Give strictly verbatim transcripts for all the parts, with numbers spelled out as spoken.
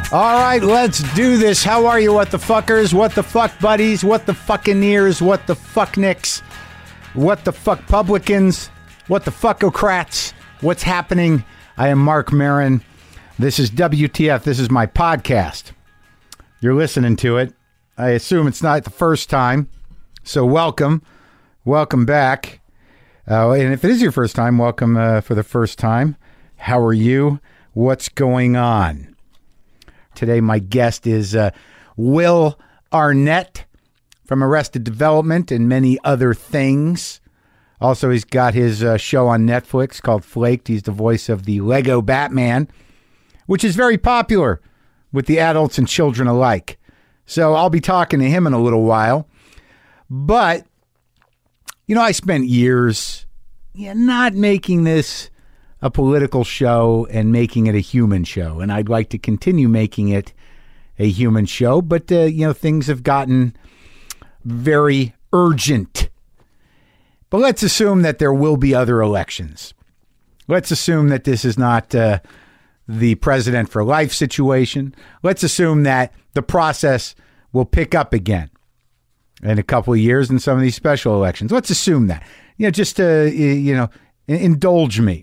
All right, let's do this. How are you, what the fuckers? What the fuck buddies? What the fucking ears? What the fuck nicks? What the fuck publicans? What the fuckocrats? What's happening? I am Mark Maron. This is W T F. This is my podcast. You're listening to it. I assume it's not the first time. So welcome. Welcome back. Uh, and if it is your first time, welcome uh, for the first time. How are you? What's going on? Today, my guest is uh, Will Arnett from Arrested Development and many other things. Also, he's got his uh, show on Netflix called Flaked. He's the voice of the Lego Batman, which is very popular with the adults and children alike. So I'll be talking to him in a little while. But, you know, I spent years yeah, not making this a political show and making it a human show. And I'd like to continue making it a human show. But, uh, you know, things have gotten very urgent. But let's assume that there will be other elections. Let's assume that this is not uh, the president for life situation. Let's assume that the process will pick up again in a couple of years in some of these special elections. Let's assume that. You know, just to, you know, indulge me.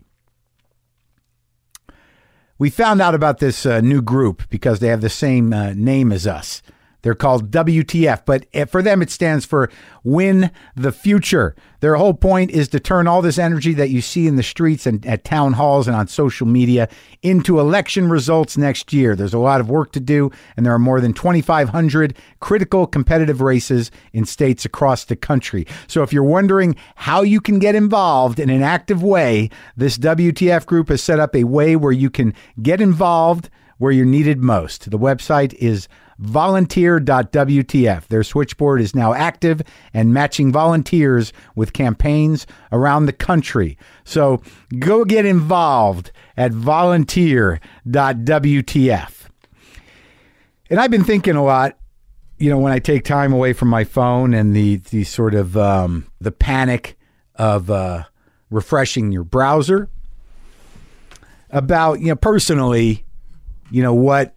We found out about this uh, new group because they have the same uh, name as us. They're called W T F, but for them it stands for Win the Future. Their whole point is to turn all this energy that you see in the streets and at town halls and on social media into election results next year. There's a lot of work to do, and there are more than twenty-five hundred critical competitive races in states across the country. So if you're wondering how you can get involved in an active way, this W T F group has set up a way where you can get involved where you're needed most. The website is volunteer dot W T F. Their switchboard is now active and matching volunteers with campaigns around the country. So go get involved at volunteer dot W T F. And I've been thinking a lot, you know, when I take time away from my phone and the, the sort of um, the panic of uh, refreshing your browser about, you know, personally, you know, what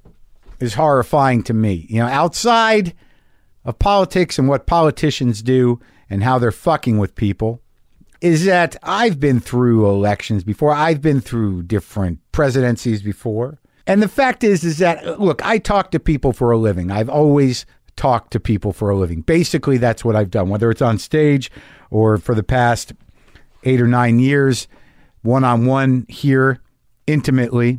is horrifying to me. You know, outside of politics and what politicians do and how they're fucking with people, is that I've been through elections before. I've been through different presidencies before. And the fact is, is that, look, I talk to people for a living. I've always talked to people for a living. Basically, that's what I've done, whether it's on stage or for the past eight or nine years, one-on-one here, intimately.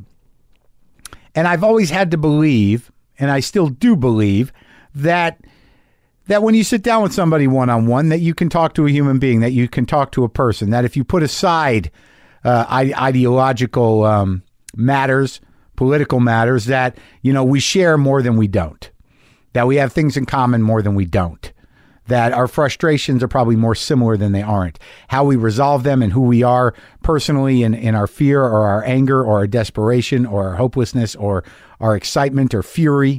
And I've always had to believe, and I still do believe, that that when you sit down with somebody one-on-one, that you can talk to a human being, that you can talk to a person, that if you put aside uh, ideological um, matters, political matters, that, you know, we share more than we don't, that we have things in common more than we don't, that our frustrations are probably more similar than they aren't. How we resolve them and who we are personally in, in our fear or our anger or our desperation or our hopelessness or our excitement or fury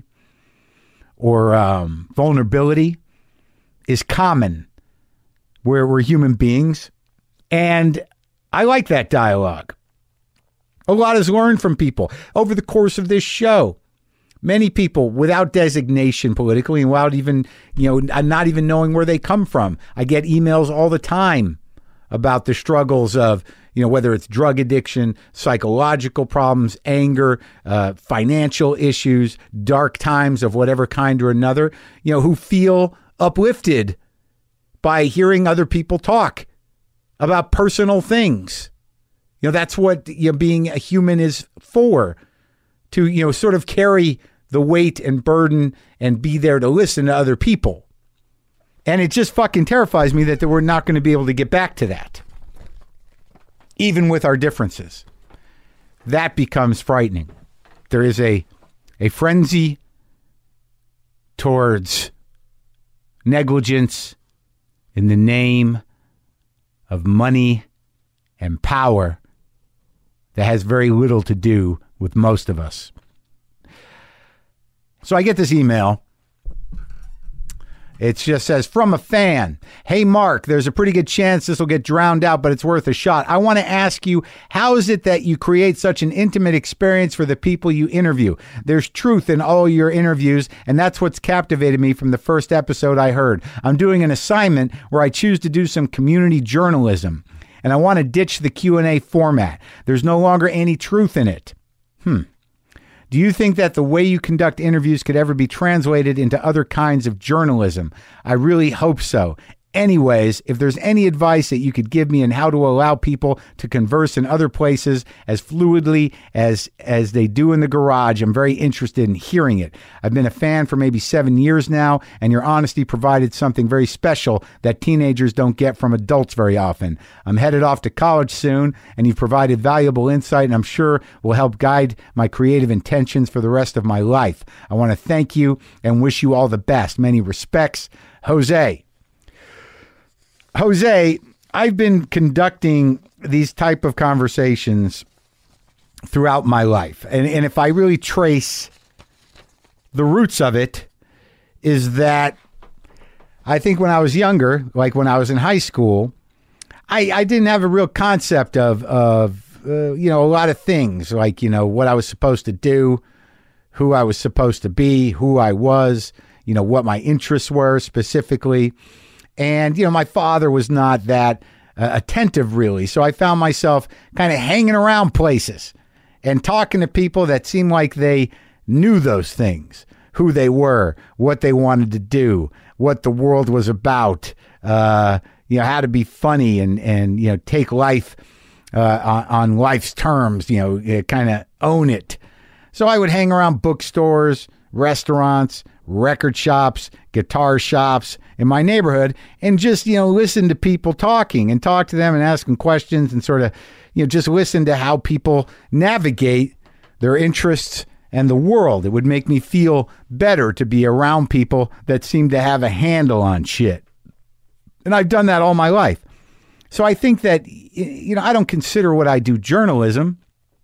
or um, vulnerability is common. Where we're human beings. And I like that dialogue. A lot is learned from people over the course of this show. Many people without designation politically and without even, you know, not even knowing where they come from. I get emails all the time about the struggles of, you know, whether it's drug addiction, psychological problems, anger, uh, financial issues, dark times of whatever kind or another, you know, who feel uplifted by hearing other people talk about personal things. You know, that's what, you know, being a human is for. To, you know, sort of carry the weight and burden and be there to listen to other people. And it just fucking terrifies me that we're not going to be able to get back to that. Even with our differences. That becomes frightening. There is a, a frenzy towards negligence in the name of money and power that has very little to do with most of us. So I get this email It just says, from a fan. Hey, Mark, there's a pretty good chance this will get drowned out, but it's worth a shot. I want to ask you, how is it that you create such an intimate experience for the people you interview? There's truth in all your interviews, and that's what's captivated me from the first episode I heard. I'm doing an assignment where I choose to do some community journalism, and I want to ditch the Q and A format. There's no longer any truth in it. Hmm. Do you think that the way you conduct interviews could ever be translated into other kinds of journalism? I really hope so. Anyways, if there's any advice that you could give me on how to allow people to converse in other places as fluidly as as they do in the garage, I'm very interested in hearing it. I've been a fan for maybe seven years now, and your honesty provided something very special that teenagers don't get from adults very often. I'm headed off to college soon, and you've provided valuable insight, and I'm sure will help guide my creative intentions for the rest of my life. I want to thank you and wish you all the best. Many respects, Jose. Jose, I've been conducting these type of conversations throughout my life. And, and if I really trace the roots of it, is that I think when I was younger, like when I was in high school, I, I didn't have a real concept of, of uh, you know, a lot of things, like, you know, what I was supposed to do, who I was supposed to be, who I was, you know, what my interests were specifically. And, you know, my father was not that uh, attentive, really. So I found myself kind of hanging around places and talking to people that seemed like they knew those things, who they were, what they wanted to do, what the world was about, uh, you know, how to be funny and, and you know, take life uh, on, on life's terms, you know, kind of own it. So I would hang around bookstores, restaurants, record shops, guitar shops in my neighborhood and just, you know, listen to people talking and talk to them and ask them questions and sort of, you know, just listen to how people navigate their interests and the world. It would make me feel better to be around people that seem to have a handle on shit. And I've done that all my life. So I think that, you know, I don't consider what I do journalism,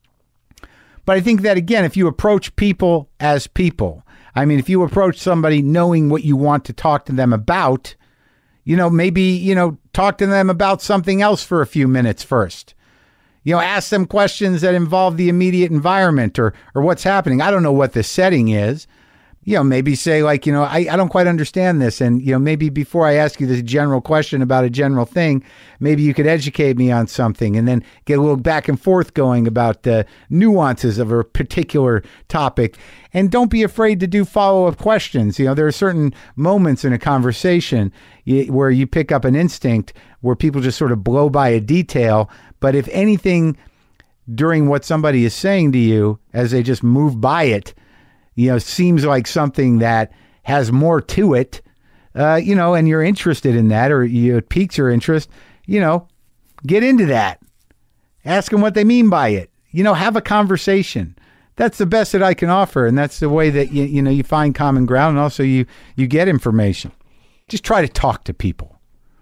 but I think that, again, if you approach people as people, I mean, if you approach somebody knowing what you want to talk to them about, you know, maybe, you know, talk to them about something else for a few minutes first. You know, ask them questions that involve the immediate environment or or what's happening. I don't know what the setting is. You know, maybe say like, you know, I, I don't quite understand this. And, you know, maybe before I ask you this general question about a general thing, maybe you could educate me on something and then get a little back and forth going about the nuances of a particular topic. And don't be afraid to do follow-up questions. You know, there are certain moments in a conversation where you pick up an instinct where people just sort of blow by a detail. But if anything during what somebody is saying to you, as they just move by it, you know, seems like something that has more to it, uh, you know, and you're interested in that or you, it piques your interest, you know, get into that. Ask them what they mean by it. You know, have a conversation. That's the best that I can offer. And that's the way that, you, you know, you find common ground and also you, you get information. Just try to talk to people.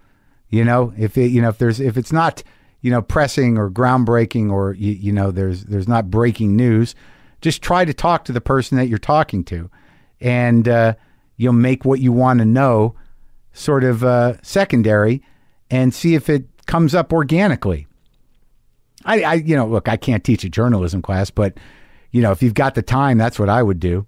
You know, if it, you know, if there's, if it's not, you know, pressing or groundbreaking or, you, you know, there's, there's not breaking news, just try to talk to the person that you're talking to and uh, you'll make what you want to know sort of uh, secondary and see if it comes up organically. I, I, you know, look, I can't teach a journalism class, but, you know, if you've got the time, that's what I would do.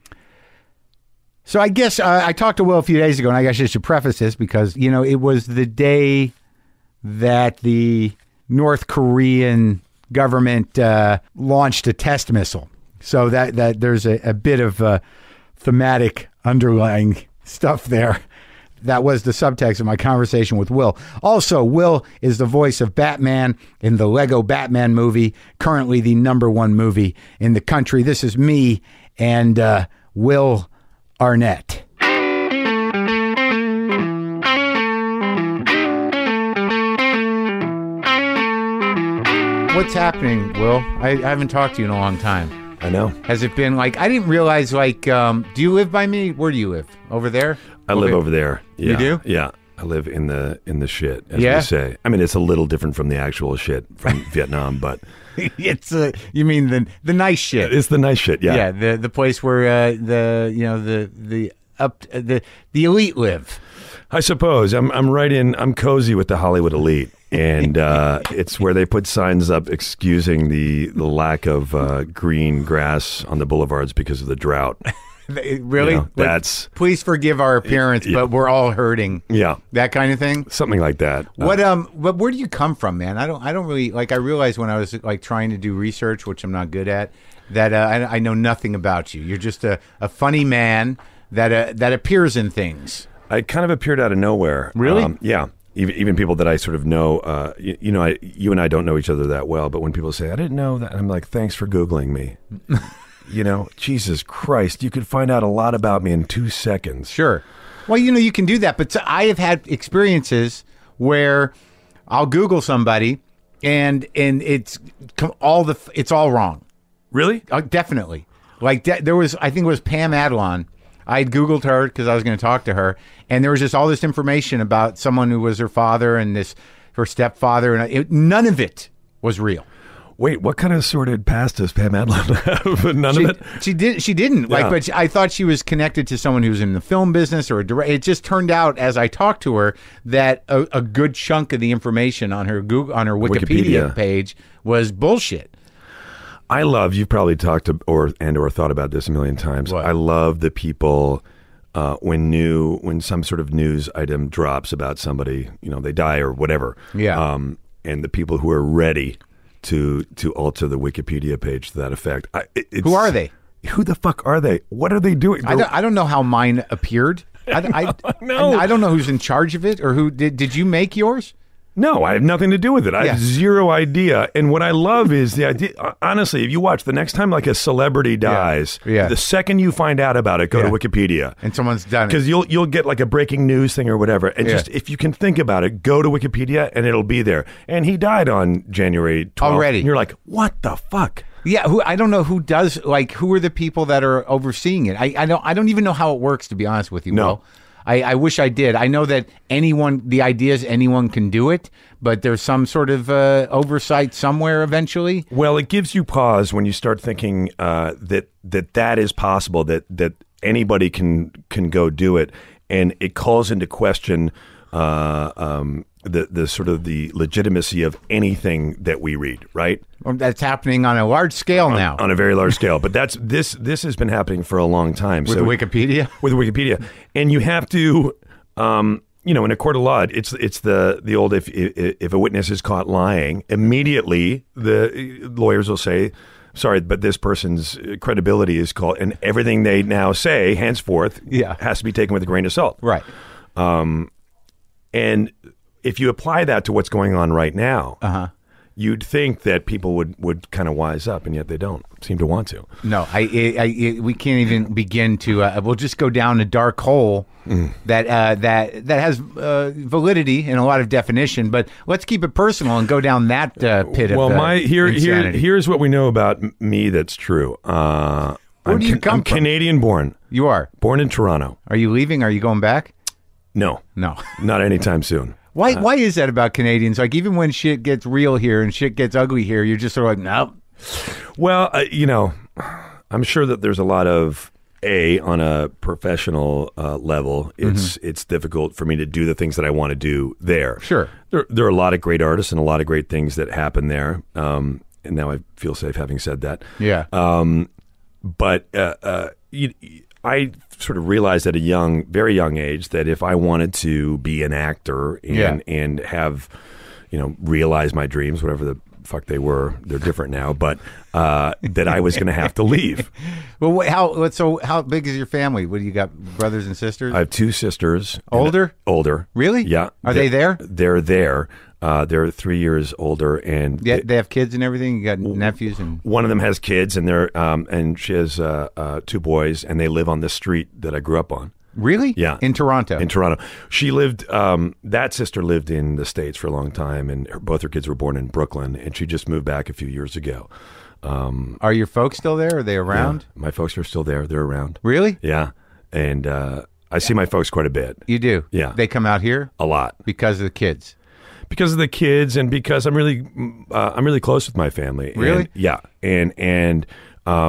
So I guess uh, I talked to Will a few days ago, and I guess I should preface this because, you know, it was the day that the North Korean government uh, launched a test missile. So that, that there's a, a bit of uh, thematic underlying stuff there. That was the subtext of my conversation with Will. Also, Will is the voice of Batman in the Lego Batman movie, currently the number one movie in the country. This is me and uh, Will Arnett. What's happening, Will? I, I haven't talked to you in a long time. I know. Has it been like, I didn't realize, like, um, do you live by me? Where do you live? Over there? I over live over there. Yeah. You do? Yeah. I live in the in the shit, as yeah? we say. I mean, it's a little different from the actual shit from Vietnam, but... It's, uh, you mean the the nice shit. It's the nice shit, yeah. Yeah, the the place where uh, the, you know, the, the up the the elite live. I suppose I'm I'm right in. I'm cozy with the Hollywood elite, and uh, it's where they put signs up excusing the the lack of uh, green grass on the boulevards because of the drought. Really? You know, Like, that's please forgive our appearance, yeah. but we're all hurting. yeah, That kind of thing. something like that. What Uh, um but where do you come from, man? I don't I don't really like I realized when I was like trying to do research, which I'm not good at, that uh, I, I know nothing about you. You're just a, a funny man that uh, that appears in things. I kind of appeared out of nowhere. Really? Um, yeah. Even even people that I sort of know, uh, you, you know, I, you and I don't know each other that well, but when people say, I didn't know that, I'm like, thanks for Googling me. You know, Jesus Christ, you could find out a lot about me in two seconds. Sure. Well, you know, you can do that, but I have had experiences where I'll Google somebody and and it's all the it's all wrong. Really? Uh, definitely. Like de- there was, I think it was Pam Adlon. I had Googled her because I was going to talk to her, and there was just all this information about someone who was her father and this her stepfather, and it, none of it was real. Wait, what kind of sordid past does Pam Adlon have? None She, of it? she did. She didn't like, Yeah. but she, I thought she was connected to someone who's in the film business or a direct. It just turned out as I talked to her that a, a good chunk of the information on her Google on her Wikipedia, Wikipedia. page was bullshit. I love, you've probably talked to, or and or thought about this a million times. What? I love the people uh, when new, when some sort of news item drops about somebody, you know, they die or whatever. Yeah. Um, and the people who are ready to to alter the Wikipedia page to that effect. I, it, it's, Who are they? Who the fuck are they? What are they doing? I don't, I don't know how mine appeared. I, I, No. I, I don't know who's in charge of it or who did. Did you make yours? No, I have nothing to do with it. I Yeah. have zero idea. And what I love is the idea. Honestly, if you watch the next time like a celebrity dies, Yeah. the second you find out about it, go Yeah. to Wikipedia. And someone's done it. Because you'll you'll get like a breaking news thing or whatever, and Yeah. just if you can think about it, go to Wikipedia and it'll be there. And he died on January twelfth. Already. And you're like, what the fuck? Yeah, who I don't know who does like who are the people that are overseeing it. I I don't I don't even know how it works, to be honest with you. No. Will. I, I wish I did. I know that anyone, the idea is anyone can do it, but there's some sort of uh, oversight somewhere eventually. Well, it gives you pause when you start thinking uh, that that that is possible. That that anybody can can go do it, and it calls into question uh, um, the the sort of the legitimacy of anything that we read. Right. Well, that's happening on a large scale now On a very large scale, but that's this. This has been happening for a long time. with so Wikipedia. with Wikipedia, and you have to, um, you know, in a court of law, it's it's the the old if if, if a witness is caught lying, immediately the lawyers will say, "Sorry, but this person's credibility is called," and everything they now say henceforth Yeah. has to be taken with a grain of salt. Right. And if you apply that to what's going on right now, Uh-huh. you'd think that people would would kind of wise up, and yet they don't seem to want to. No, I, I, I we can't even begin to. Uh, we'll just go down a dark hole Mm. that uh, that that has uh, validity and a lot of definition. But let's keep it personal and go down that uh, pit Well, of uh, my here here insanity. here's what we know about m- me that's true. Uh, Where I'm do you Can- come I'm from? Canadian born, You are. born in Toronto. Are you leaving? Are you going back? No, No. not anytime soon. Why? Why is that about Canadians? Like even when shit gets real here and shit gets ugly here, you're just sort of like, nope. Well, uh, you know, I'm sure that there's a lot of a on a professional uh, level. It's Mm-hmm. it's difficult for me to do the things that I want to do there. Sure. there there are a lot of great artists and a lot of great things that happen there. Um, and now I feel safe having said that. Yeah. Um, but uh, uh, you, I sort of realized at a young, very young age that if I wanted to be an actor and Yeah. and have, you know, realize my dreams, whatever the fuck they were, they're different now, but uh, that I was going to have to leave. Well, wh- how? what- So how big is your family? What do you got? Brothers and sisters? I have two sisters. and- Older? Older. Really? Yeah. Are they there? They're there. Uh, they're three years older, and Yeah, they- they have kids and everything. You got nephews and one of them has kids, and they're um, and she has uh, uh, two boys, and they live on the street that I grew up on really? Yeah. In Toronto. in Toronto. She lived. Um, that sister lived in the States for a long time, and her, both her kids were born in Brooklyn, and she just moved back a few years ago. Um, Are your folks still there? Are they around? yeah, my folks are still there. They're around. Really? Yeah, and uh, I see my folks quite a bit, You do? Yeah. They come out here a lot. because of the kids. Because of the kids, and because I'm really, uh, I'm really close with my family. And- Really? yeah. And and um,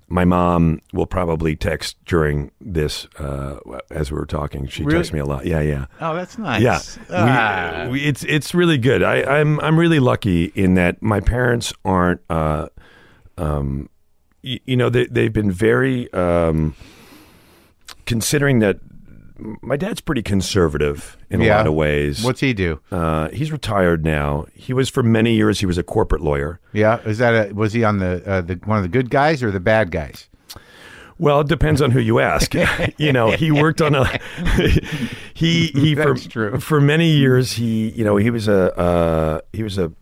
my mom will probably text during this uh, as we were talking. She Really? texts me a lot. Yeah, yeah. Oh, that's nice. Yeah, Ah. we, we, it's it's really good. I, I'm I'm really lucky in that my parents aren't, uh, um, y- you know, they they've been very um, considering that my dad's pretty conservative in a Yeah. lot of ways. What's he do? Uh, he's retired now. He was for many years. He was a corporate lawyer. Yeah, is that a, was he on the uh, the one of the good guys or the bad guys? Well, it depends on who you ask. You know, he worked on a he he for That's true. for many years. He you know he was a uh, he was a,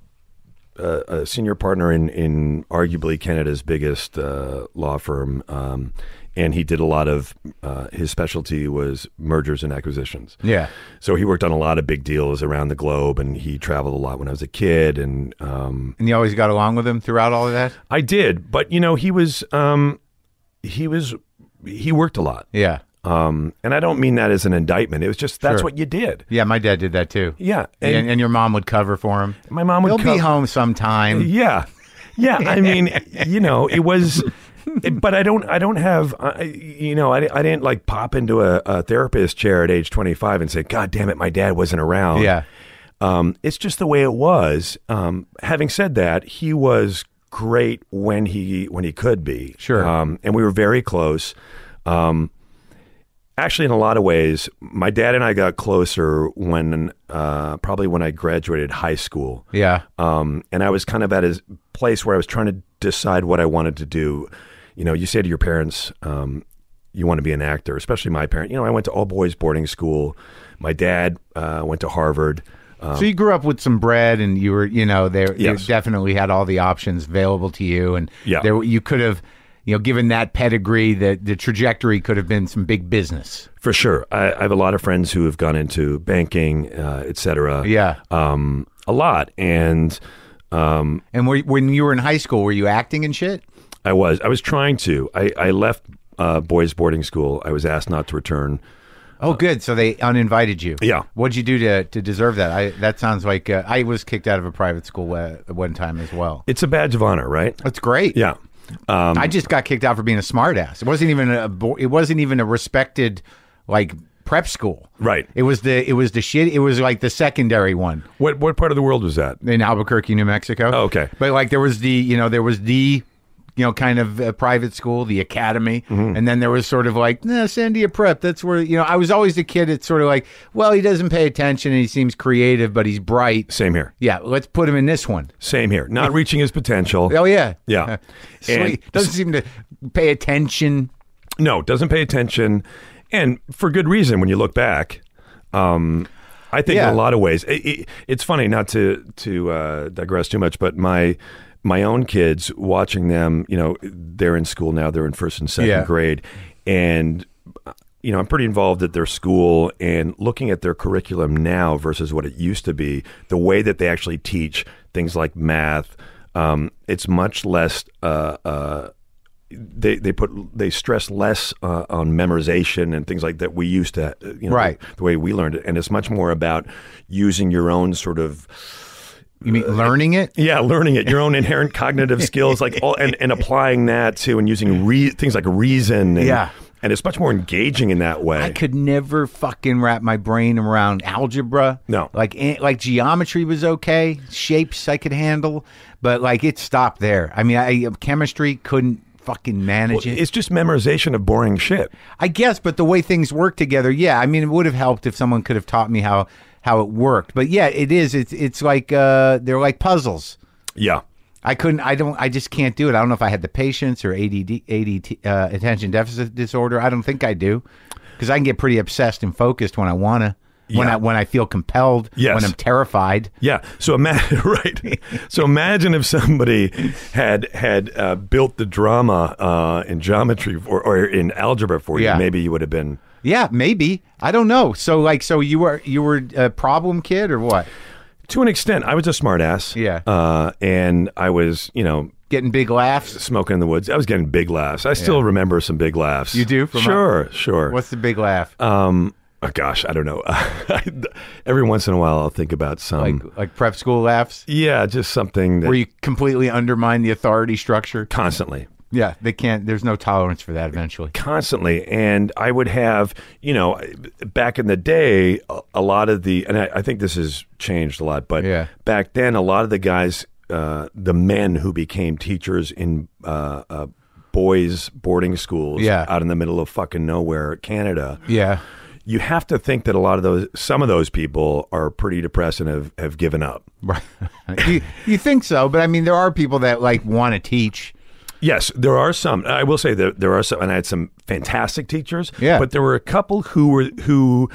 a a senior partner in in arguably Canada's biggest uh, law firm, um, and he did a lot of uh, his specialty was mergers and acquisitions. Yeah. So he worked on a lot of big deals around the globe, and he traveled a lot when I was a kid, and um, And you always got along with him throughout all of that? I did. But you know, he was. Um, He was, he worked a lot. Yeah. Um, and I don't mean that as an indictment. It was just, that's Sure. what you did. Yeah, my dad did that too. Yeah. And, And, and your mom would cover for him. my mom would He'll be co- home sometime. Yeah. Yeah. I mean, you know, it was, it- but I don't, I don't have, I, you know, I, I didn't like pop into a, a therapist chair at age twenty-five and say, God damn it, my dad wasn't around. Yeah. Um, it's just the way it was. Um, having said that, he was great when he when he could be. Sure. Um, and we were very close. Um, actually, in a lot of ways, my dad and I got closer when uh, probably when I graduated high school. Yeah. Um, and I was kind of at a place where I was trying to decide what I wanted to do. You know, you say to your parents, um, you want to be an actor, especially my parent. You know, I went to all boys boarding school. My dad uh, went to Harvard. Um, So you grew up with some bread, and you were, you know, there you Yes. definitely had all the options available to you, and Yeah. there you could have, you know, given that pedigree, that the trajectory could have been some big business. For sure. I, I have a lot of friends who have gone into banking, uh, et cetera. Yeah. Um, a lot. And um, And were, when you were in high school, were you acting and shit? I was. I was trying to. I, I left uh, boys boarding school. I was asked not to return. Oh, good. So they uninvited you. Yeah. What'd you do to to deserve that? I that sounds like uh, I was kicked out of a private school uh, at one time as well. It's a badge of honor, right? That's great. Yeah. Um, I just got kicked out for being a smartass. It wasn't even a bo- it wasn't even a respected like prep school. Right. It was the it was the shit. It was like the secondary one what what part of the world was that? in Albuquerque, New Mexico. Oh, okay. But like there was the you know there was the you know kind of uh, private school, the academy, Mm-hmm. and then there was sort of like nah, Sandia Prep. That's where you know I was always the kid. It's sort of like well he doesn't pay attention and he seems creative, but he's bright. Same here. Yeah, let's put him in this one. Same here. Not reaching his potential. Oh yeah, Yeah. Sweet. And- Doesn't seem to pay attention. No, doesn't pay attention. And for good reason when you look back. Um, I think Yeah. in a lot of ways, it, it, it's funny not to to uh, digress too much, but my my own kids, watching them, you know, they're in school now, they're in first and second Yeah. grade. And, you know, I'm pretty involved at their school and looking at their curriculum now versus what it used to be, the way that they actually teach things like math, um, it's much less uh, uh, they they put they stress less uh, on memorization and things like that we used to, uh, you know, Right. the, the way we learned it, and it's much more about using your own sort of You mean learning it? yeah, learning it, your own inherent cognitive skills, like all, and and applying that to and using re, things like reason, and, Yeah. and it's much more engaging in that way. I could never fucking wrap my brain around algebra. No. Like eh, like geometry was okay, shapes I could handle, but like it stopped there. I mean, I chemistry couldn't fucking manage it. It's just memorization of boring shit. I guess, but the way things work together, yeah. I mean, it would have helped if someone could have taught me how how it worked. But yeah, it is. It's it's like uh, they're like puzzles. Yeah. I couldn't. I don't. I just can't do it. I don't know if I had the patience or A D D, A D D uh, attention deficit disorder. I don't think I do, because I can get pretty obsessed and focused when I wanna. When Yeah. I when I feel compelled. Yes. When I'm terrified. Yeah. So imagine, right. So imagine if somebody had had uh, built the drama uh, in geometry or, or in algebra for you. Yeah. Maybe you would have been. Yeah, maybe. I don't know. So like, so you were you were a problem kid or what? To an extent, I was a smartass. Yeah. Uh, and I was, you know, Getting big laughs. smoking in the woods. I was getting big laughs. I still remember some big laughs. You do? From Sure, sure. What's the big laugh? Um, oh gosh, I don't know. Every once in a while, I'll think about some. like like prep school laughs, yeah, just something that where you completely undermine the authority structure. constantly. Yeah, they can't. There's no tolerance for that eventually. Constantly. And I would have, you know, back in the day, a, a lot of the, and I, I think this has changed a lot, but Yeah. back then, a lot of the guys, uh, the men who became teachers in uh, uh, boys' boarding schools Yeah. out in the middle of fucking nowhere, Canada. Yeah. You have to think that a lot of those, some of those people are pretty depressed and have, have given up. Right. you, you think so, but I mean, there are people that like want to teach. Yes, there are some. I will say that there are some, and I had some fantastic teachers. Yeah. But there were a couple who were who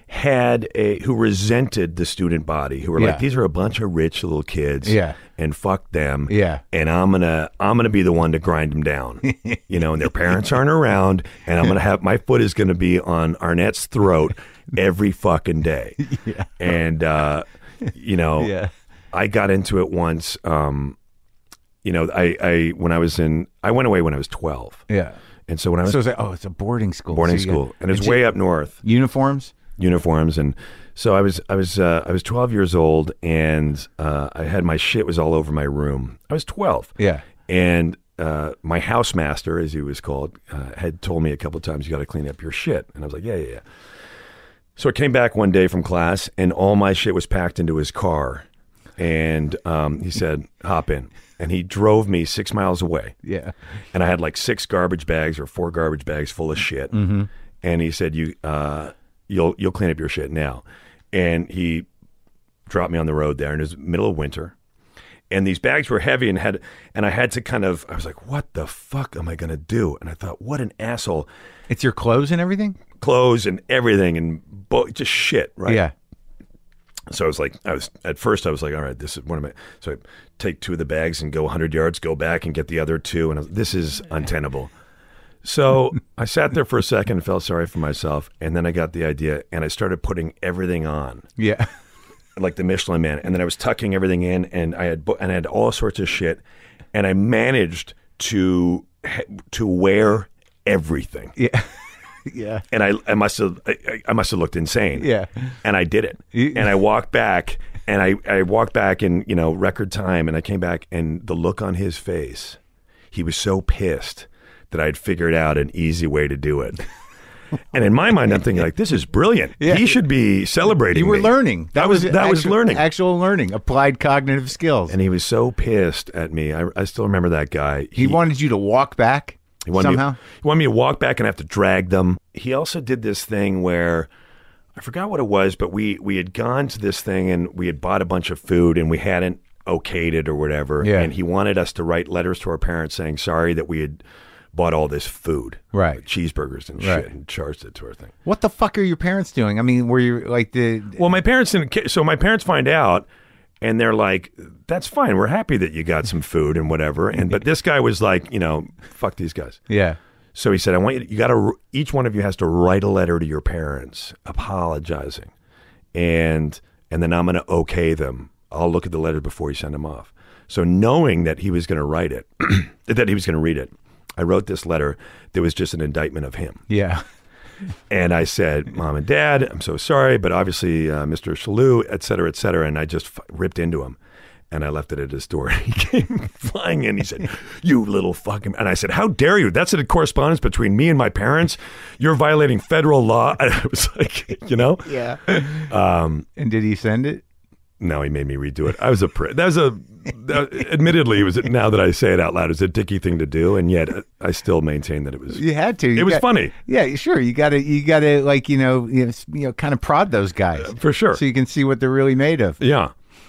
had a who resented the student body, who were Yeah. like, these are a bunch of rich little kids. Yeah. And fuck them. Yeah. And I'm gonna I'm gonna be the one to grind them down. You know, and their parents aren't around, and I'm gonna have my foot is gonna be on Arnett's throat every fucking day. Yeah. And uh, you know, Yeah. I got into it once. Um, you know, I, I when I was in I went away when I was twelve. Yeah. And so when I was So it's like, oh, it's a boarding school. boarding So you school, got- and it was Did way you- up north, uniforms. uniforms, and so I was I was uh, I was twelve years old, and uh, I had my shit was all over my room. I was twelve, Yeah. and uh, my housemaster, as he was called, uh, had told me a couple of times, you got to clean up your shit, and I was like, yeah, yeah, yeah. So I came back one day from class, and all my shit was packed into his car, and um, he said, hop in, and he drove me six miles away. Yeah. And I had like six garbage bags or four garbage bags full of shit. Mm-hmm. And he said, "You, uh, you'll you'll clean up your shit now." And he dropped me on the road there, and it was middle of winter. And these bags were heavy, and had and I had to kind of I was like, "What the fuck am I gonna do?" And I thought, "What an asshole!" It's your clothes and everything. Clothes and everything, and bo- just shit, right? Yeah. So I was like, I was at first I was like, all right, this is one of my. So I take two of the bags and go one hundred yards, go back and get the other two, and I was, this is untenable. So I sat there for a second and felt sorry for myself, and then I got the idea, and I started putting everything on, Yeah. like the Michelin Man, and then I was tucking everything in, and I had bo- and I had all sorts of shit, and I managed to to wear everything. Yeah. Yeah. And I, I must have, I, I must have looked insane. Yeah. And I did it. You- And I walked back, and I, I walked back in, you know, record time, and I came back, and the look on his face, he was so pissed that I'd figured out an easy way to do it. And in my mind, I'm thinking like, this is brilliant. Yeah. He should be celebrating You were me. learning. That was that was actual- learning. Actual learning. Applied cognitive skills. And he was so pissed at me. I, I still remember that guy. he wanted you to walk back He wanted somehow. Me, he wanted me to walk back and have to drag them. He also did this thing where I forgot what it was, but we we had gone to this thing and we had bought a bunch of food and we hadn't okayed it or whatever. Yeah. And he wanted us to write letters to our parents saying sorry that we had bought all this food, Right. like cheeseburgers and Right. shit, and charged it to our thing. What the fuck are your parents doing? I mean, were you like the? Well, my parents didn't. ca- So my parents find out, and they're like, "That's fine. We're happy that you got some food and whatever." And but this guy was like, you know, fuck these guys. Yeah. So he said, "I want you. You got to. Each one of you has to write a letter to your parents apologizing, and and then I'm going to okay them. I'll look at the letter before you send them off." So knowing that he was going to write it, that he was going to read it, I wrote this letter that was just an indictment of him. Yeah. And I said, "Mom and Dad, I'm so sorry, but obviously uh, Mister Shalou, et cetera, et cetera." And I just f- ripped into him. And I left it at his door. He came flying in. He said, "You little fucking..." And I said, "How dare you? That's a correspondence between me and my parents. You're violating federal law." And I was like, you know? Yeah. Um, and did he send it? No, he made me redo it. I was a... Pr- that was a... That, admittedly, it was... Now that I say it out loud, it was a dicky thing to do. And yet, I still maintain that it was... You had to. You It was got- funny. Yeah, sure. You got to, you got to, like, you know, you know, s- you know, kind of prod those guys For sure. so you can see what they're really made of. Yeah.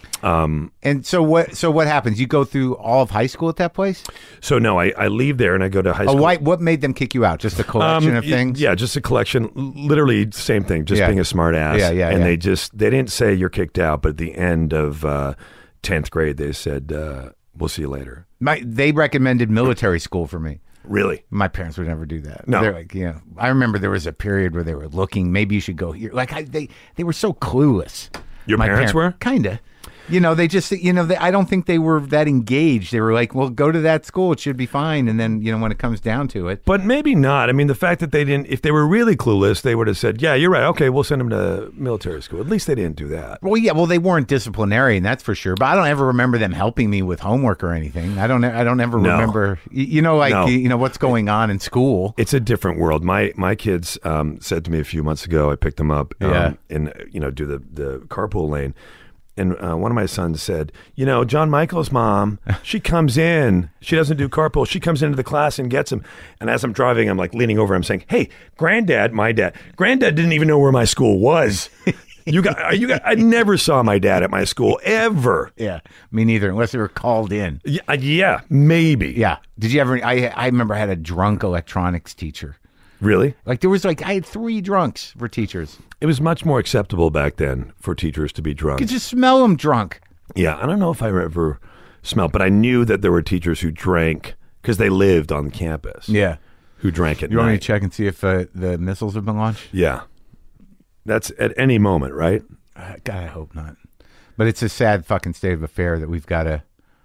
And so what? So what happens? You go through all of high school at that place. So, no, I, I leave there and I go to high A school. white. What made them kick you out? Just a collection Um, of y- things. Yeah, just a collection. L- Literally, same thing. Just Yeah. being a smart ass. Yeah, yeah, And yeah. they just they didn't say you're kicked out, but at the end of uh, tenth grade, they said uh, we'll see you later. My, they recommended military school for me. Really? My parents would never do that. No. They're like, you know, I remember there was a period where they were looking. Maybe you should go here. Like I, they, they were so clueless. Your My parents were? Kinda. You know, they just, you know, they, I don't think they were that engaged. They were like, well, go to that school. It should be fine. And then, you know, when it comes down to it. But maybe not. I mean, the fact that they didn't, if they were really clueless, they would have said, yeah, you're right. Okay, we'll send them to military school. At least they didn't do that. Well, yeah, well, they weren't disciplinarian, that's for sure. But I don't ever remember them helping me with homework or anything. I don't, I don't ever No. remember, you, you know, like, No. you know, what's going on in school. It's a different world. My my kids um, said to me a few months ago, I picked them up um, Yeah. and, you know, do the, the carpool lane. And uh, one of my sons said, you know, John Michael's mom, she comes in, she doesn't do carpool. She comes into the class and gets him. And as I'm driving, I'm like leaning over, I'm saying, hey, granddad, my dad, granddad didn't even know where my school was. You got, you got, I never saw my dad at my school ever. Yeah, me neither, unless they were called in. Yeah, uh, yeah maybe. Yeah. Did you ever, I, I remember I had a drunk electronics teacher. Really? Like there was like, I had three drunks for teachers. It was much more acceptable back then for teachers to be You drunk. could just smell them drunk. Yeah, I don't know if I ever smelled, but I knew that there were teachers who drank because they lived on campus. Yeah. Who drank at You want me night. to check and see if uh, the missiles have been launched? Yeah. That's at any moment, right? Uh, God, I hope not. But it's a sad fucking state of affair that we've got to.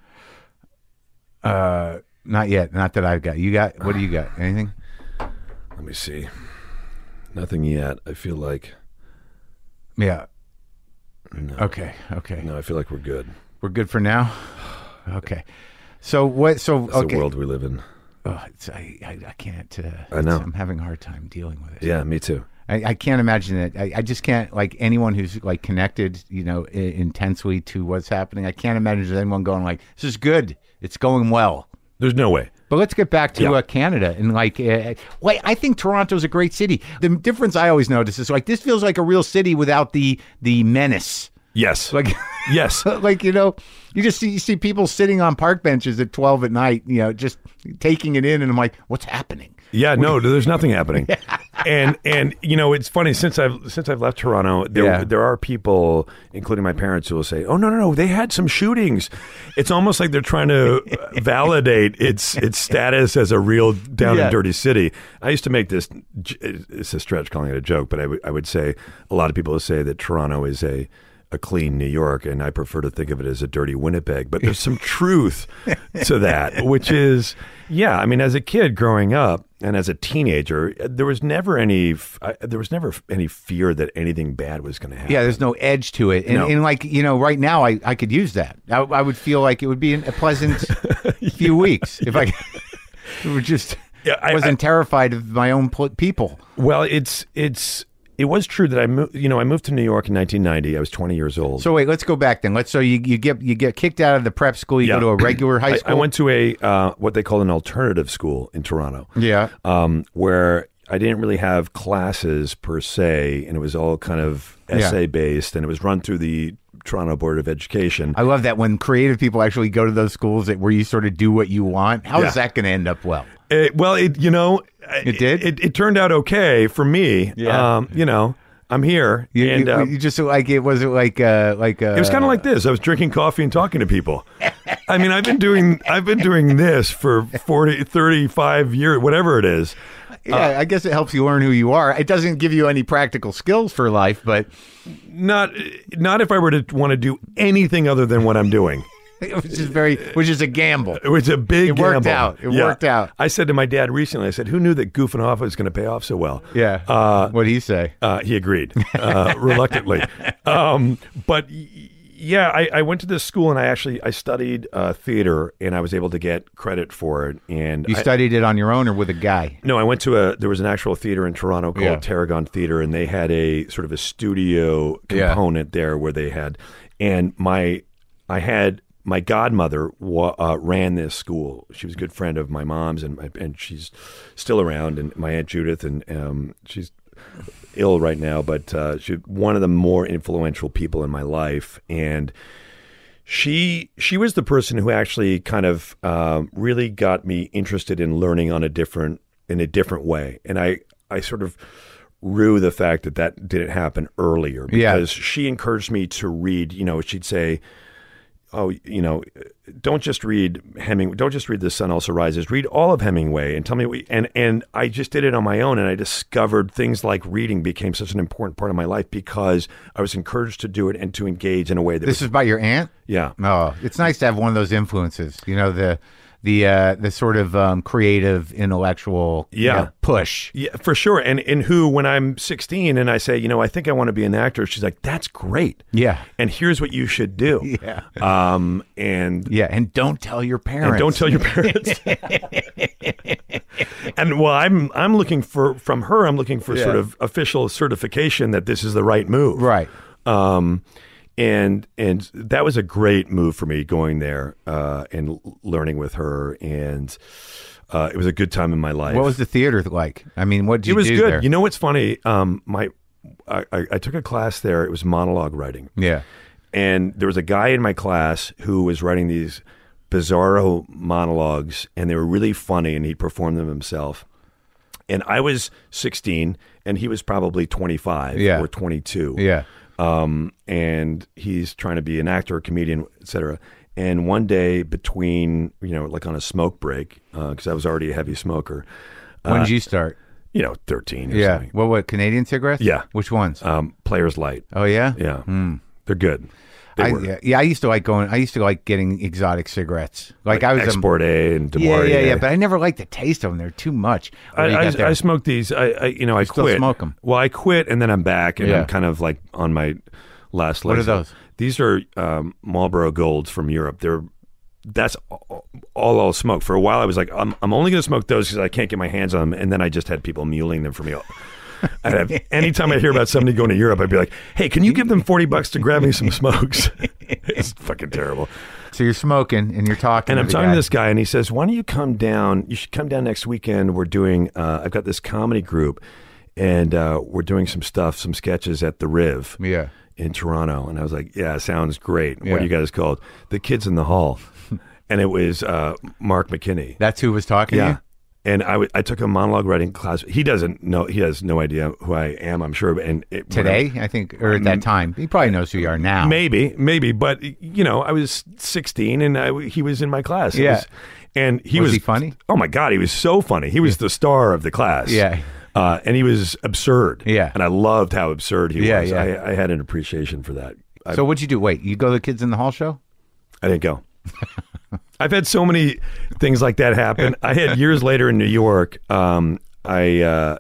Uh, not yet. Not that I've got. You got? What do you got? Anything? Let me see. Nothing yet. I feel like Yeah. no. Okay. Okay. No, I feel like we're good. We're good for now. Okay. So what? So It's okay. the world we live in. Oh, it's, I, I I can't. Uh, I know. it's- I'm having a hard time dealing with it. Yeah, me too. I, I can't imagine it. I, I just can't, like, anyone who's, like, connected, you know, I- intensely to what's happening. I can't imagine anyone going, like, this is good. It's going well. There's no way. But let's get back to Yeah. uh, Canada. And, like, uh, well, I think Toronto's a great city. The difference I always notice is, like, this feels like a real city without the the menace. Yes. Like, yes. like, you know, you just see, you see people sitting on park benches at twelve at night, you know, just taking it in. And I'm like, what's happening? Yeah, no, there's nothing happening. And and you know, it's funny since I've since I've left Toronto, there Yeah. there are people, including my parents, who will say, "Oh no, no, no, they had some shootings." It's almost like they're trying to validate its its status as a real down Yeah. and dirty city. I used to make this. It's a stretch calling it a joke, but I would I would say a lot of people would say that Toronto is a a clean New York, and I prefer to think of it as a dirty Winnipeg. But there's some truth to that, which is, yeah, I mean, as a kid growing up and as a teenager, there was never any, I, there was never any fear that anything bad was going to happen. Yeah, there's no edge to it. And, No. and like, you know, right now I, I could use that. I, I would feel like it would be a pleasant few weeks if I it would just Yeah, I- wasn't I- terrified of my own pl- people. Well, it's it's it was true that I moved. You know, I moved to New York in nineteen ninety. I was twenty years old. So wait, let's go back then. Let's so you, you get you get kicked out of the prep school, you Yeah. go to a regular high I, school. I went to a uh, what they call an alternative school in Toronto. Yeah. um, where I didn't really have classes per se, and it was all kind of essay based, and it was run through the Toronto Board of Education. I love that when creative people actually go to those schools that where you sort of do what you want. How Yeah. is that going to end up well? It- well, it you know, It did? It, it turned out okay for me. Yeah. Um, you know, I'm here, You, and you, uh, you just like it was it like uh like uh, it was kind of like this. I was drinking coffee and talking to people. I mean, I've been doing I've been doing this for forty, thirty-five years, whatever it is. yeah. I guess it helps you learn who you are. It doesn't give you any practical skills for life, but Not not if I were to want to do anything other than what I'm doing. which is very which is a gamble. It was a big It worked gamble. out. It worked out. I said to my dad recently, I said, who knew that goofing off was going to pay off so well? Yeah. Uh, what do you say? uh, he agreed, uh, reluctantly. Um, but y- yeah, I, I went to this school and I actually, I studied uh, theater and I was able to get credit for it. And You I- studied it on your own or with a guy? no, I went to a, there was an actual theater in Toronto called Yeah. Tarragon Theater, and they had a sort of a studio Yeah. component there where they had, and my, I had, my godmother wa- uh, ran this school. She was a good friend of my mom's, and my, and she's still around. And my Aunt Judith, and um, she's ill right now, but uh, she's one of the more influential people in my life. And she she was the person who actually kind of um, really got me interested in learning on a different in a different way. And I I sort of rue the fact that that didn't happen earlier, Yeah. because she encouraged me to read. You know, she'd say, oh, you know, don't just read Hemingway. Don't just read The Sun Also Rises. Read all of Hemingway and tell me. What, and and I just did it on my own, and I discovered things like reading became such an important part of my life because I was encouraged to do it and to engage in a way that This was, is by your aunt? yeah. Oh, it's nice to have one of those influences. You know, the the uh, the sort of um, creative, intellectual you Yeah. know, push. Yeah, for sure. And and who, when I'm sixteen and I say, you know, I think I want to be an actor, she's like, that's great. Yeah. And here's what you should do. Yeah. Um, and Yeah, and don't tell your parents. And don't tell your parents. And well, I'm I'm looking for from her. I'm looking for Yeah. sort of official certification that this is the right move. Right. Um, and and that was a great move for me going there uh, and l- learning with her, and uh, it was a good time in my life. What was the theater like? I mean, what did you it was do good. there? You know what's funny? Um, my I, I, I took a class there. It was monologue writing. Yeah. And there was a guy in my class who was writing these bizarro monologues, and they were really funny, and he performed them himself. And I was sixteen, and he was probably twenty-five Yeah. or twenty-two. Yeah. Um, and he's trying to be an actor, a comedian, et cetera. And one day between, you know, like on a smoke break, because I was already a heavy smoker, When did you start? you know, thirteen or Yeah. something. What, what, Canadian cigarettes? Yeah. Which ones? Um, Players Light. Oh, yeah? Yeah. They're good. They I, were. yeah, yeah, I used to like going. I used to like getting exotic cigarettes. Like, I was a, Export A and yeah, Demore. yeah, yeah. But I never liked the taste of them. They're too much. What I, do you I, got there? I smoked these. I, I you know, I still quit. smoke 'em? Well, I quit, and then I'm back, and Yeah. I'm kind of like on my last What legs. are those? These are um, Marlboro Golds from Europe. They're that's all, all I'll smoke. For a while, I was like, I'm, I'm only going to smoke those because I can't get my hands on them, and then I just had people muling them for me. I'd have, anytime I hear about somebody going to Europe, I'd be like, "Hey, can you give them forty bucks to grab me some smokes?" It's fucking terrible. So you're smoking and you're talking. And to I'm the talking guy. to this guy, and he says, "Why don't you come down? You should come down next weekend. We're doing. Uh, I've got this comedy group, and uh, we're doing some stuff, some sketches at the Riv Yeah. in Toronto." And I was like, "Yeah, sounds great. Yeah. What are you guys called? The Kids in the Hall." And it was uh, Mark McKinney. That's who was talking to Yeah. you? And I, w- I took a monologue writing class. He doesn't know. He has no idea who I am, I'm sure. And it, Today, I think, or at that time. He probably knows who you are now. Maybe, maybe, but you know, I was sixteen, and I, he was in my class. It Yeah. was- and he Was was, he funny? Oh my God, he was so funny. He was the star of the class. Yeah. uh, and he was absurd. Yeah. and I loved how absurd he Yeah, was. yeah. I, I had an appreciation for that. I, So what'd you do? Wait, you go to the Kids in the Hall show? I didn't go. I've had so many things like that happen. I had years later in New York. Um, I uh,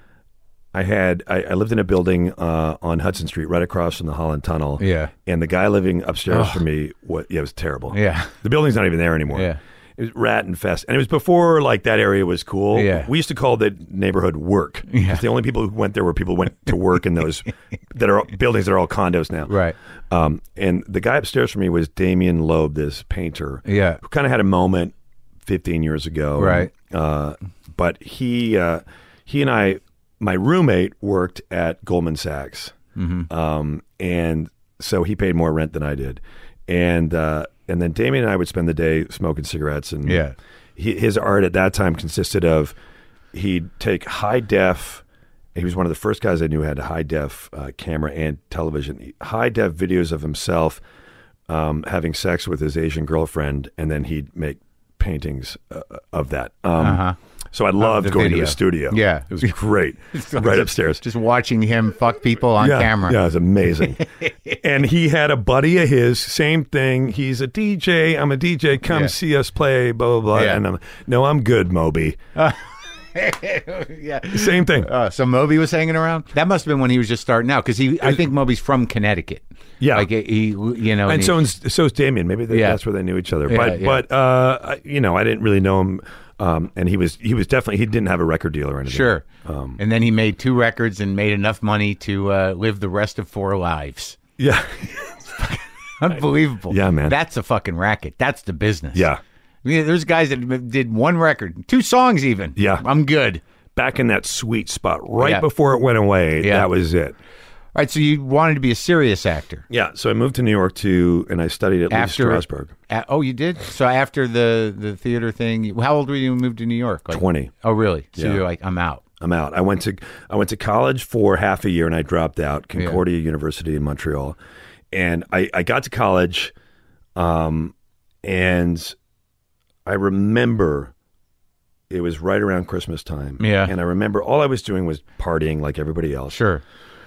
I had I, I lived in a building uh, on Hudson Street, right across from the Holland Tunnel. Yeah. and the guy living upstairs from me, what? Yeah, it was terrible. Yeah. the building's not even there anymore. Yeah. It was rat infest, and it was before like that area was cool. Yeah. We used to call the neighborhood work. Yeah. 'Cause the only people who went there were people who went to work in those that are buildings that are all condos now. Right. Um, and the guy upstairs from me was Damien Loeb, this painter. Yeah. Who kind of had a moment fifteen years ago. Right. Uh, but he uh, he and I, my roommate worked at Goldman Sachs. Mm-hmm. Um, and so he paid more rent than I did. And uh, and then Damien and I would spend the day smoking cigarettes. And Yeah. he, his art at that time consisted of he'd take high def. He was one of the first guys I knew who had a high def uh, camera and television. High def videos of himself um, having sex with his Asian girlfriend, and then he'd make paintings uh, of that. Um, Uh-huh. So I loved the going video. to the studio. Yeah. it was great. Right upstairs. Just watching him fuck people on yeah, camera. Yeah, it was amazing. And he had a buddy of his, same thing. He's a D J. I'm a D J. Come Yeah. see us play, blah, blah, blah. Yeah. And I'm, no, I'm good, Moby. yeah. Same thing. Uh, so Moby was hanging around. That must have been when he was just starting out, because he. I think Moby's from Connecticut. Yeah. like he, you know, And he- so is, so is Damien. Maybe they, Yeah. that's where they knew each other. Yeah, but yeah. but uh, I- you know, I didn't really know him. Um, and he was he was definitely he didn't have a record deal or anything. sure. Um, and then he made two records and made enough money to uh, live the rest of four lives. yeah. Unbelievable. Yeah, man. That's a fucking racket. That's the business. Yeah. I mean, there's guys that did one record, two songs even. Yeah. I'm good. Back in that sweet spot, right Yeah. before it went away. Yeah. That was it. All right, so you wanted to be a serious actor. Yeah. So I moved to New York to, and I studied at Lee After Strasberg. a- oh, you did? So after the, the theater thing, you- how old were you when you moved to New York? Like, twenty. Oh, really? So Yeah. you're like, I'm out. I'm out. I went to I went to college for half a year and I dropped out. Concordia University in Montreal, and I, I got to college Um, and I remember it was right around Christmas time. Yeah. And I remember all I was doing was partying like everybody else. Sure.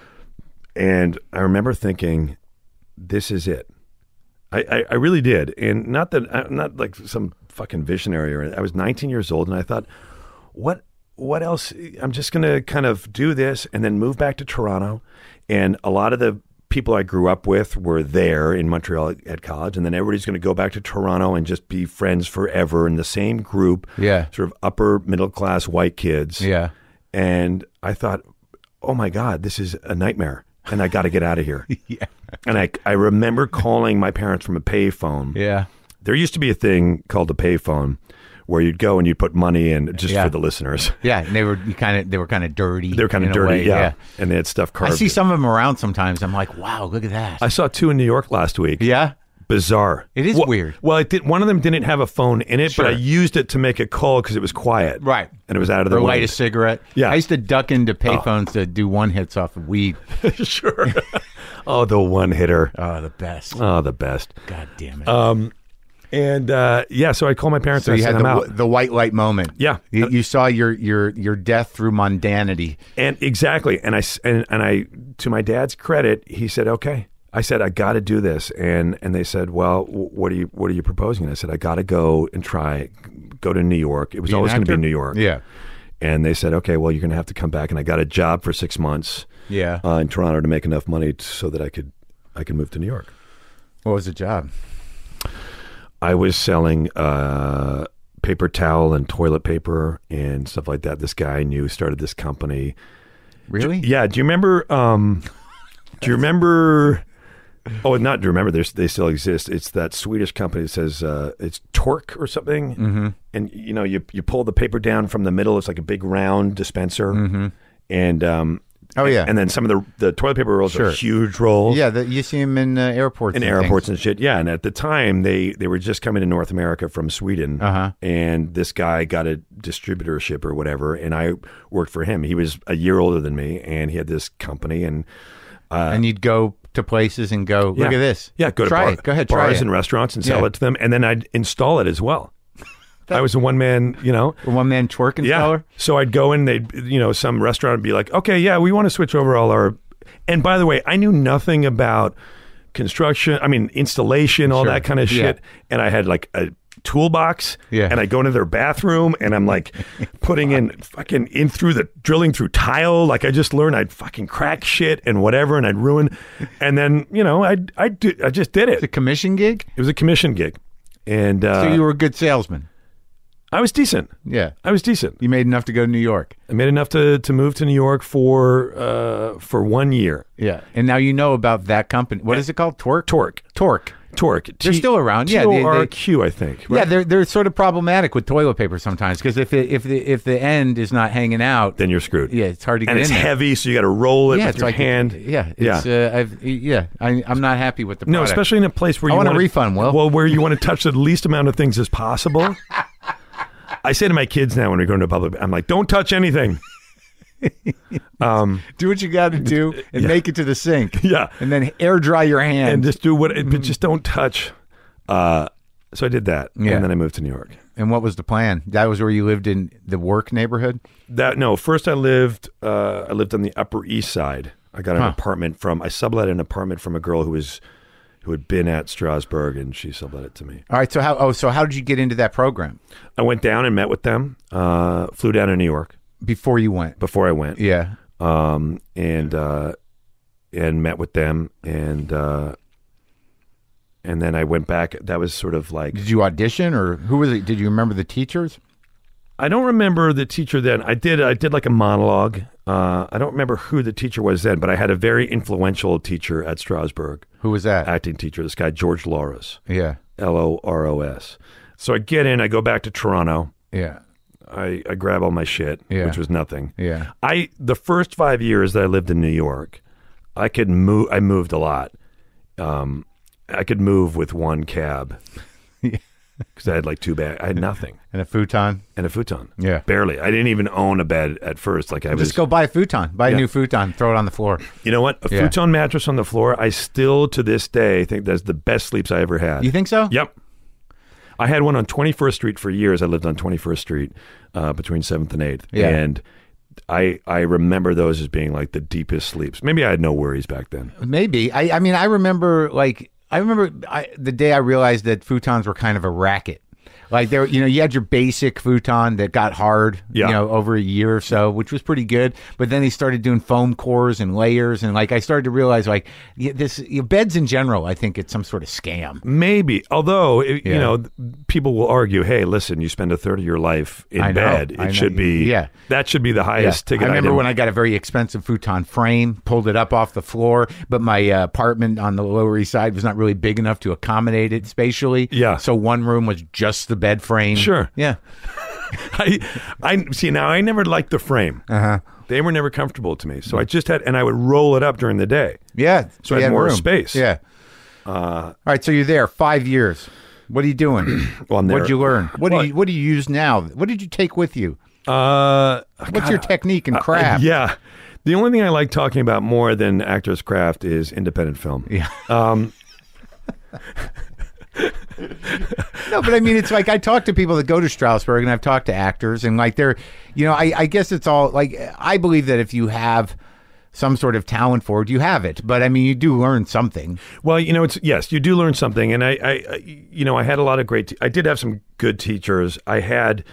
And I remember thinking, this is it. I, I, I really did. And not that, I'm not like some fucking visionary or anything. I was nineteen years old and I thought, what, what else? I'm just going to kind of do this and then move back to Toronto. And a lot of the people I grew up with were there in Montreal at college. And then everybody's going to go back to Toronto and just be friends forever in the same group. Yeah. Sort of upper middle class white kids. Yeah. And I thought, oh my God, this is a nightmare. And I got to get out of here. Yeah. And I, I remember calling my parents from a payphone. Yeah. There used to be a thing called a payphone where you'd go and you'd put money in just Yeah. for the listeners. Yeah. And they were kind of they were kind of dirty. They were kind of in a dirty, way, yeah. And they had stuff I carved. see some of them around sometimes. I'm like, wow, look at that. I saw two in New York last week. yeah. Bizarre. It is well, weird. Well, it did, one of them didn't have a phone in it, Sure. but I used it to make a call because it was quiet. Right. And it was out of the Or light way. a cigarette. Yeah. I used to duck into payphones to do one hits off of weed. Sure. Oh, the one hitter. Oh, the best. Oh, the best. God damn it. Um, and uh, yeah, so I called my parents so and I you said, had I'm the, out. the white light moment. Yeah. You, you saw your, your, your death through mundanity. And exactly. And I, s- and, and I, to my dad's credit, he said, okay. I said, I got to do this. And, and they said, well, w- what are you, what are you proposing? And I said, I got to go and try, go to New York. It was Be an always going to be actor? New York. Yeah. And they said, okay, well, you're going to have to come back. And I got a job for six months Yeah. uh, in Toronto to make enough money t- so that I could, I could move to New York. What was the job? I was selling uh, paper towel and toilet paper and stuff like that. This guy I knew started this company. Really? Yeah. Do you remember? Um, do you remember? Oh, not do you remember? There's, they still exist. It's that Swedish company that says uh, it's Tork or something. Mm-hmm. And you know, you you pull the paper down from the middle. It's like a big round dispenser. Mm-hmm. And um, Oh, yeah. And then some of the the toilet paper rolls Sure. are huge rolls. Yeah, the, you see them in uh, airports. In and airports things. and shit, yeah. And at the time, they, they were just coming to North America from Sweden, Uh-huh. and this guy got a distributorship or whatever, and I worked for him. He was a year older than me, and he had this company, and uh, and you'd go to places and go, look yeah. at this. Yeah, go to try bar- it. Go ahead, try bars it. and restaurants and sell Yeah. it to them, and then I'd install it as well. I was a one man, you know. A one man twerk Yeah. installer. So I'd go in, they'd, you know, some restaurant would be like, okay, yeah, we want to switch over all our. And by the way, I knew nothing about construction, I mean, installation, all Sure. that kind of Yeah. shit. And I had like a toolbox. Yeah. And I go into their bathroom and I'm like putting in fucking in through the drilling through tile. Like I just learned I'd fucking crack shit and whatever and I'd ruin. And then, you know, I I do I just did it. It's a commission gig. It was a commission gig. And uh, So you were a good salesman. I was decent. Yeah. I was decent. You made enough to go to New York. I made enough to, to move to New York for uh, for one year. Yeah. And now you know about that company. What is it called? Twerk? Torque. Torque. Torque. They're still around. Yeah, they- T O R Q, I think. Yeah, right? they're they're sort of problematic with toilet paper sometimes because if the, if the if the end is not hanging out, Then you're screwed. yeah, it's hard to And get it's in there. heavy, so you got to roll it Yeah, with it's your like hand. Yeah, it's, Uh, I've, yeah. I, I'm not happy with the No, product. especially in a place where I you want a wanna- refund, Will. Well, where you want to touch the least amount of things as possible. I say to my kids now when we go into public, I'm like, don't touch anything. um, do what you got to do and Yeah. make it to the sink. Yeah. and then air dry your hand. and just do what, but just don't touch. Uh, so I did that, Yeah. and then I moved to New York. And what was the plan? That was where you lived in the work neighborhood. That no, first I lived uh, I lived on the Upper East Side. I got an Huh. apartment from I sublet an apartment from a girl who was who had been at Strasbourg, and she sublet it to me. All right. So how? Oh, so how did you get into that program I went down and met with them. Uh, flew down to New York before you went? before I went. Yeah. Um, and uh, and met with them, and uh, and then I went back. That was sort of like Did you audition or who was it? Did you remember the teachers? I don't remember the teacher then. I did I did like a monologue. Uh, I don't remember who the teacher was then, but I had a very influential teacher at Strasbourg, Who was that? acting teacher. This guy George Loros, yeah. L O R O S. So I get in. I go back to Toronto. Yeah. I, I grab all my shit, Yeah. which was nothing. Yeah. I the first five years that I lived in New York, I could move. I moved a lot. Um, I could move with one cab. because I had like two bags. I had nothing. And a futon. And a futon. Yeah. Barely. I didn't even own a bed at first. Like I was. Just go buy a futon. Buy Yeah. a new futon. Throw it on the floor. You know what? A Yeah. futon mattress on the floor, I still to this day think that's the best sleeps I ever had. You think so? Yep. I had one on twenty-first Street for years. I lived on twenty-first Street uh, between seventh and eighth. Yeah. And I I remember those as being like the deepest sleeps. Maybe I had no worries back then. Maybe. I, I mean, I remember like I remember I, the day I realized that futons were kind of a racket. Like there, you know, you had your basic futon that got hard, Yeah. you know, over a year or so, which was pretty good. But then they started doing foam cores and layers, and like I started to realize, like yeah, this you know, beds in general, I think it's some sort of scam. Maybe. Although, it, you Yeah. know, people will argue, hey, listen, you spend a third of your life in I know, bed. It I know. should be, Yeah. that should be the Yeah. highest ticket I remember item. when I got a very expensive futon frame, pulled it up off the floor, but my uh, apartment on the Lower East Side was not really big enough to accommodate it spatially. Yeah. So one room was just the bed frame. Sure. Yeah. I, I see now. I never liked the frame. Uh huh. They were never comfortable to me. So I just had, and I would roll it up during the day. Yeah. So I you had more room. space. Yeah. Uh, All right. So you're there five years. What are you doing? Well, I'm there. What'd you learn? What Well, do you What do you use now? What did you take with you? Uh, What's your technique and I- craft? yeah. The only thing I like talking about more than actor's craft is independent film. Yeah. Um, No, but I mean, it's like I talk to people that go to Strasbourg, and I've talked to actors, and like they're, you know, I, I guess it's all like I believe that if you have some sort of talent for it, you have it. But I mean, you do learn something. well, you know, it's yes, you do learn something, and I, I, I you know, I had a lot of great. Te- I did have some good teachers. I had.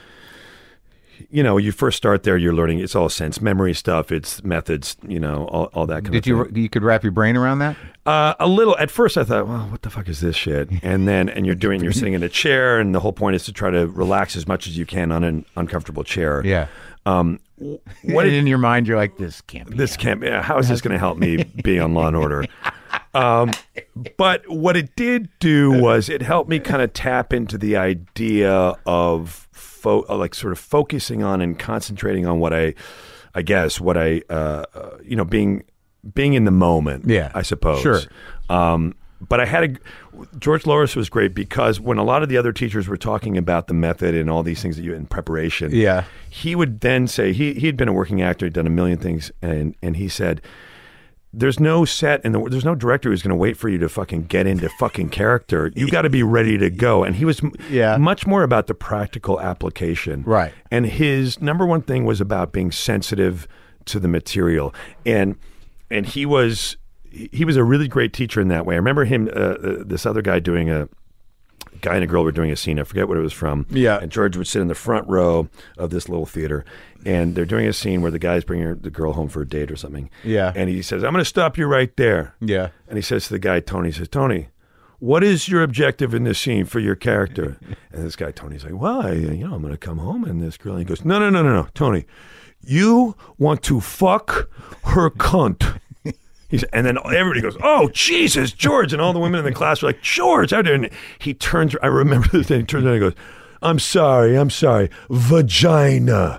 You know, you first start there, you're learning. It's all sense memory stuff. It's methods. You know, all, all that kind Did of thing. you you could wrap your brain around that? Uh, a little. At first, I thought, well, what the fuck is this shit? And then, and you're doing, you're sitting in a chair, and the whole point is to try to relax as much as you can on an uncomfortable chair. Yeah. Um, What in your mind you're like, this can't be. this can't. Yeah, how is this going to help me be on Law and Order? Um, but what it did do was it helped me kind of tap into the idea of fo- uh, like sort of focusing on and concentrating on what I, I guess what I, uh, uh, you know, being being in the moment. Yeah. I suppose. Sure. Um, but I had a George Loris was great because when a lot of the other teachers were talking about the method and all these things that you in preparation, Yeah. he would then say he he had been a working actor, he'd done a million things, and and he said, "There's no set and the, there's no director who's going to wait for you to fucking get into fucking character. You got to be ready to go." And he was m- Yeah. much more about the practical application, Right. And his number one thing was about being sensitive to the material, and and he was he was a really great teacher in that way. I remember him, uh, uh, this other guy doing a. Guy and a girl were doing a scene. I forget what it was from. Yeah. And George would sit in the front row of this little theater, and they're doing a scene where the guy's bringing her, the girl home for a date or something. Yeah. And he says, "I'm going to stop you right there." Yeah. And he says to the guy, Tony, he says, "Tony, what is your objective in this scene for your character?" And this guy, Tony's like, "Well, I, you know, I'm going to come home and this girl." And he goes, "No, no, no, no, no, Tony, you want to fuck her cunt." He's, and then everybody goes, "Oh, Jesus, George." And all the women in the class are like, "George." And he turns, I remember this thing, he turns around and goes, "I'm sorry, I'm sorry, vagina."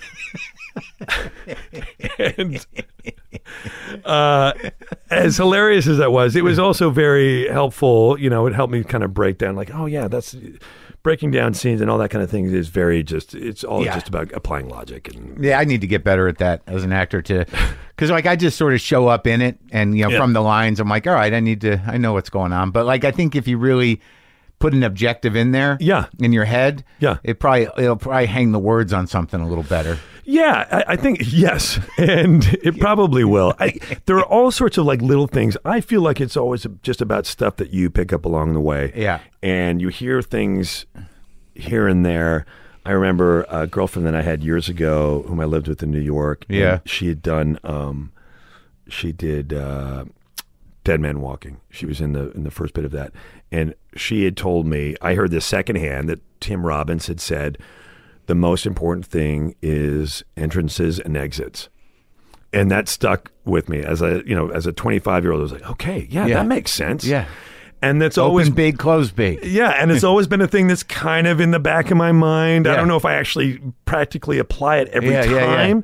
And uh, as hilarious as that was, it was also very helpful. You know, it helped me kind of break down like, oh, yeah, that's breaking down scenes and all that kind of thing is very just, it's all Yeah. just about applying logic. And Yeah, I need to get better at that as an actor to, because like I just sort of show up in it, and you know Yeah. from the lines, I'm like, all right, I need to, I know what's going on. But like I think if you really put an objective in there, Yeah. in your head, Yeah. it probably it'll probably hang the words on something a little better. Yeah, I, I think yes, and it probably will. I, there are all sorts of like little things. I feel like it's always just about stuff that you pick up along the way. Yeah. And you hear things here and there. I remember a girlfriend that I had years ago, whom I lived with in New York. and Yeah. she had done. Um, she did uh, Dead Man Walking. She was in the in the first bit of that, and she had told me. I heard this secondhand that Tim Robbins had said. The most important thing is entrances and exits. And that stuck with me as a, you know, as a twenty-five year old. I was like, okay, yeah, Yeah. that makes sense. Yeah. And that's Open always, big, close big. yeah. And it's always been a thing that's kind of in the back of my mind. I Yeah. don't know if I actually practically apply it every Yeah, yeah, yeah. time.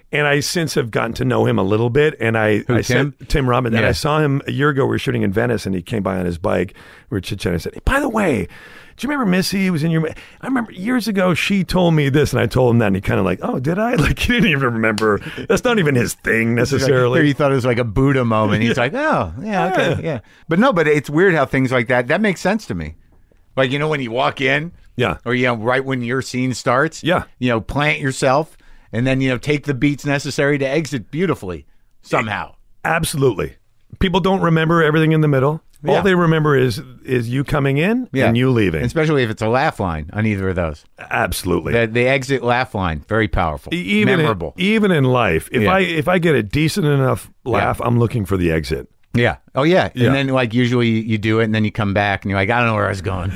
And I since have gotten to know him a little bit. And I, Who, I Tim? said, Tim Robbins, and Yeah. I saw him a year ago. We were shooting in Venice and he came by on his bike. We were chit-chatting. I said, hey, by the way, do you remember Missy was in your, I remember years ago, she told me this and I told him that and he kind of like, oh, did I? Like he didn't even remember. That's not even his thing necessarily. Or you thought it was like a Buddha moment. He's like, oh, yeah, okay, yeah. Yeah. But no, but it's weird how things like that, that makes sense to me. Like, you know, when you walk in, Yeah. or, you know, right when your scene starts, Yeah. you know, plant yourself and then, you know, take the beats necessary to exit beautifully somehow. Absolutely. People don't remember everything in the middle. Yeah. All they remember is is you coming in Yeah. and you leaving. Especially if it's a laugh line on either of those. Absolutely. The, the exit laugh line, very powerful, E- even memorable. In, even in life, if Yeah. I if I get a decent enough laugh, I'm looking for the exit. Yeah. Oh, yeah. Yeah. And then, like, usually you, you do it, and then you come back, and you're like, I don't know where I was going.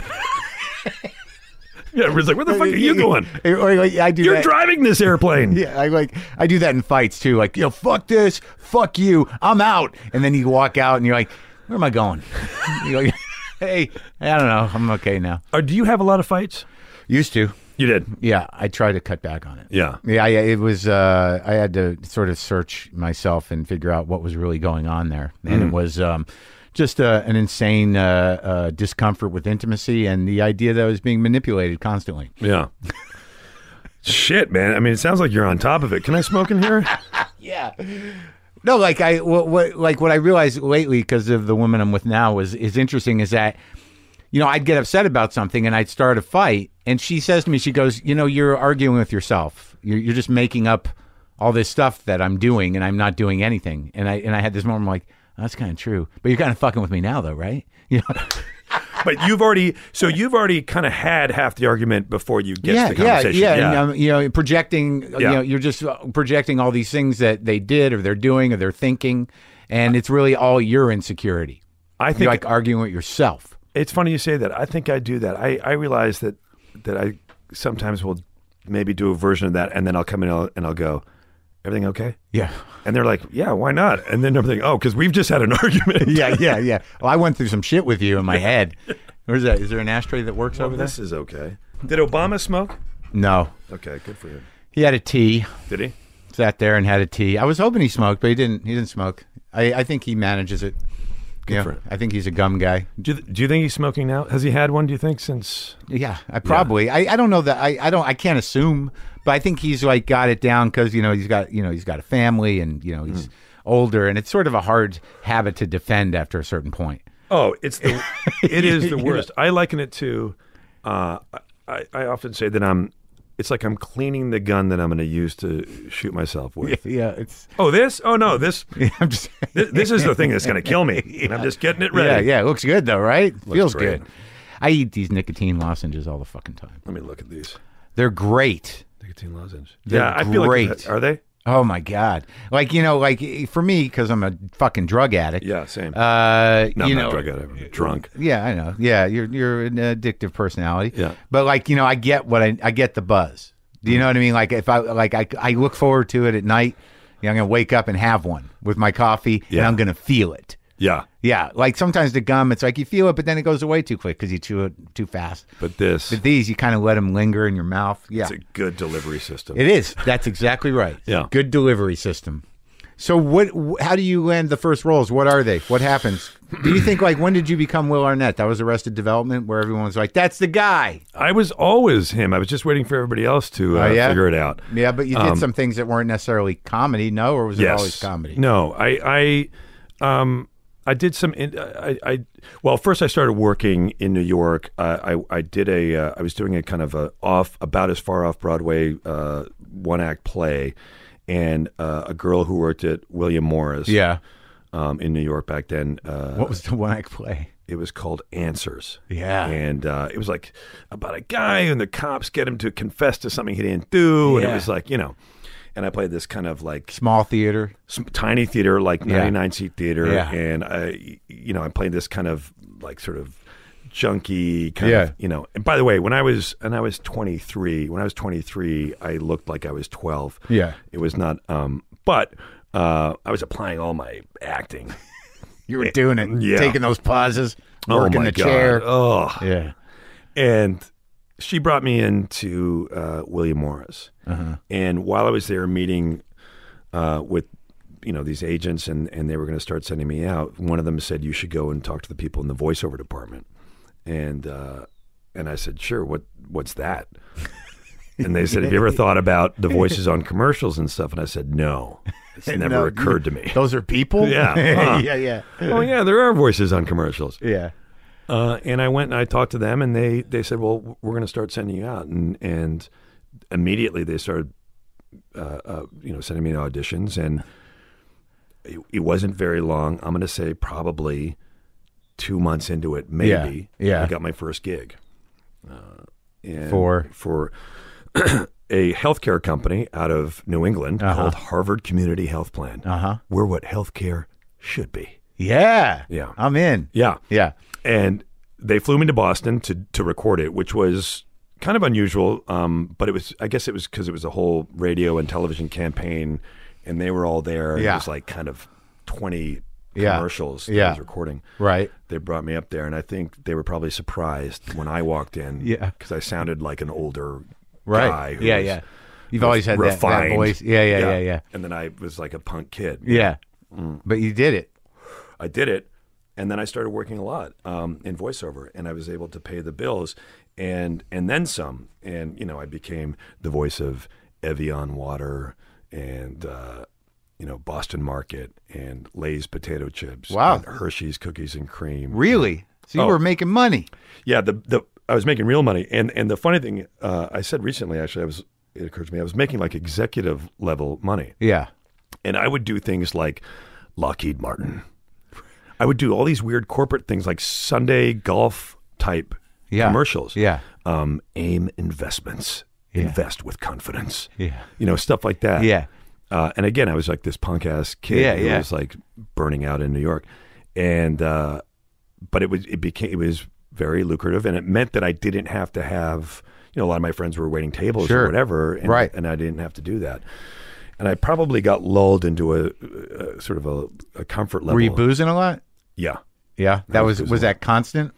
Yeah, everyone's like, "Where the fuck are you going? Or, like, I do You're that. driving this airplane." Yeah, I like I do that in fights too. Like, yo, fuck this, fuck you, I'm out. And then you walk out, and you're like, where am I going? You're like, hey, I don't know, I'm okay now. Or do you have a lot of fights? Used to. You did. Yeah, I try to cut back on it. Yeah. Yeah, yeah, it was. Uh, I had to sort of search myself and figure out what was really going on there, and it was um, just uh, an insane uh, uh, discomfort with intimacy and the idea that I was being manipulated constantly. Yeah. Shit, man. I mean, it sounds like you're on top of it. Can I smoke in here? Yeah. No, like I what, what like what I realized lately because of the woman I'm with now was is interesting is that, you know, I'd get upset about something and I'd start a fight and she says to me, she goes, you know, you're arguing with yourself. You're, you're just making up all this stuff that I'm doing and I'm not doing anything. And I and I had this moment I'm like, oh, that's kind of true. But you're kind of fucking with me now though, right? You know? But you've already, so you've already kind of had half the argument before you get yeah, to the conversation. Yeah, yeah, and, um, you know, projecting. You Yeah. know, you're just uh, projecting all these things that they did, or they're doing, or they're thinking, and it's really all your insecurity. I think You're like arguing with yourself. it's funny you say that. I think I do that. I, I realize that that I sometimes will maybe do a version of that, and then I'll come in and I'll, and I'll go, everything okay? Yeah, And they're like, yeah, why not? And then I'm thinking, oh, because we've just had an argument. yeah, yeah, yeah. Well, I went through some shit with you in my head. Where's that? Is there an ashtray that works Well, over there? this is okay. Did Obama smoke? No, Okay, good for him. he had a tea. Did he? Sat there and had a tea. I was hoping he smoked, but he didn't. He didn't smoke. I, I think he manages it. Good Yeah, for him. I think he's a gum guy. Do you, do you think he's smoking now? Has he had one, do you think, since? Yeah, I probably. I, I don't know that. I, I don't. I can't assume, but I think he's like got it down because you know he's got you know he's got a family and you know he's older and it's sort of a hard habit to defend after a certain point. Oh, it's the, it is the You know? worst. I liken it to, uh, I, I often say that I'm, it's like I'm cleaning the gun that I'm going to use to shoot myself with. Yeah, it's. Oh, this? Oh, no, this, I'm just. this, this is the thing that's going to kill me. And I'm just getting it Yeah, ready. yeah. It looks good though, right? Feels great. good. I eat these nicotine lozenges all the fucking time. Let me look at these. They're great. Nicotine lozenge. They're yeah, I feel great. like, are they? Oh my god! Like you know, like for me, because I'm a fucking drug addict. Yeah, same. Uh, no, you I'm know, not drug addict. I'm drunk. Yeah, I know. Yeah, you're you're an addictive personality. Yeah. But like, you know, I get what I I get the buzz. Do you know what I mean? Like if I like I I look forward to it at night. You know, I'm gonna wake up and have one with my coffee, and Yeah. I'm gonna feel it. Yeah. Yeah, like sometimes the gum, it's like you feel it, but then it goes away too quick because you chew it too fast. But this, But these, you kind of let them linger in your mouth. Yeah, it's a good delivery system. it is. That's exactly right. Yeah. Good delivery system. So what? wh- How do you land the first roles? What are they? What happens? Do you think like when did you become Will Arnett? That was Arrested Development, where everyone was like, "That's the guy." I was always him. I was just waiting for everybody else to uh, Oh, yeah? figure it out. Yeah, but you did Um, some things that weren't necessarily comedy, no, or was it Yes. always comedy? No, I, I, um, I did some. In, I, I, well, first I started working in New York. Uh, I, I did a. Uh, I was doing a kind of a off, about as far off Broadway, uh, one act play, and uh, a girl who worked at William Morris. Yeah. Um, in New York back then. Uh, What was the one act play? It was called Answers. Yeah. And uh, it was like about a guy and the cops get him to confess to something he didn't do. And Yeah. it was like, you know, and I played this kind of like Small theater. some tiny theater, like Yeah. ninety-nine seat theater. Yeah. And I, you know, I played this kind of like sort of junky kind Yeah. of, you know, and by the way, when I was, and I was twenty-three, when I was twenty-three, I looked like I was twelve. Yeah. It was not, um, but uh, I was applying all my acting. You were doing it, Yeah. taking those pauses, Oh working my the God. chair. Oh, Yeah. and she brought me into uh, William Morris. Uh-huh. And while I was there meeting uh, with you know these agents, and and they were going to start sending me out. One of them said, "You should go and talk to the people in the voiceover department," and uh, and I said, "Sure. What what's that?" And they said, "Have you ever thought about the voices on commercials and stuff?" And I said, "No, it's never No, occurred to me." Those are people? Yeah. Huh. yeah, yeah. Oh yeah, there are voices on commercials. Yeah. Uh, and I went and I talked to them, and they, they said, "Well, we're going to start sending you out." And and immediately they started, uh, uh, you know, sending me to auditions, and it, it wasn't very long. I'm going to say probably two months into it, maybe. Yeah, yeah. I got my first gig. Uh, and For? for a healthcare company out of New England Uh-huh. called Harvard Community Health Plan. Uh-huh. We're what healthcare should be. Yeah. Yeah. I'm in. Yeah. Yeah. And they flew me to Boston to to record it, which was kind of unusual. Um, but it was, I guess it was because it was a whole radio and television campaign, and they were all there. Yeah. It was like kind of twenty Yeah. commercials that Yeah. I was recording. Right. They brought me up there, and I think they were probably surprised when I walked in. Yeah. Because I sounded like an older Right. guy. Who Yeah, was yeah. You've always had that, that refined. voice. Yeah, yeah, yeah, yeah. And then I was like a punk kid. Yeah. Mm. But you did it. I did it, and then I started working a lot um, in voiceover, and I was able to pay the bills, and and then some. And you know, I became the voice of Evian water, and uh, you know, Boston Market, and Lay's potato chips. Wow. And Hershey's cookies and cream. Really? So you Oh. were making money. Yeah, the the I was making real money, and and the funny thing, uh, I said recently, actually, I was it occurred to me, I was making like executive level money, Yeah. and I would do things like Lockheed Martin. I would do all these weird corporate things like Sunday golf type Yeah. commercials. Yeah. Um, AIM Investments, Yeah. invest with confidence. Yeah. You know, stuff like that. Yeah. Uh, and again, I was like this punk ass kid Yeah, who yeah. was like burning out in New York, and uh, but it was it became it was very lucrative, and it meant that I didn't have to have you know a lot of my friends were waiting tables Sure. or whatever, and, Right. and I didn't have to do that. And I probably got lulled into a, a sort of a, a comfort level. Were you boozing a lot? Yeah. Yeah. That I was was was boozing a that constant?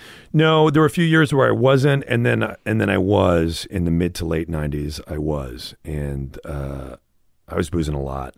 No, there were a few years where I wasn't, and then and then I was in the mid to late nineties. I was, and uh, I was boozing a lot,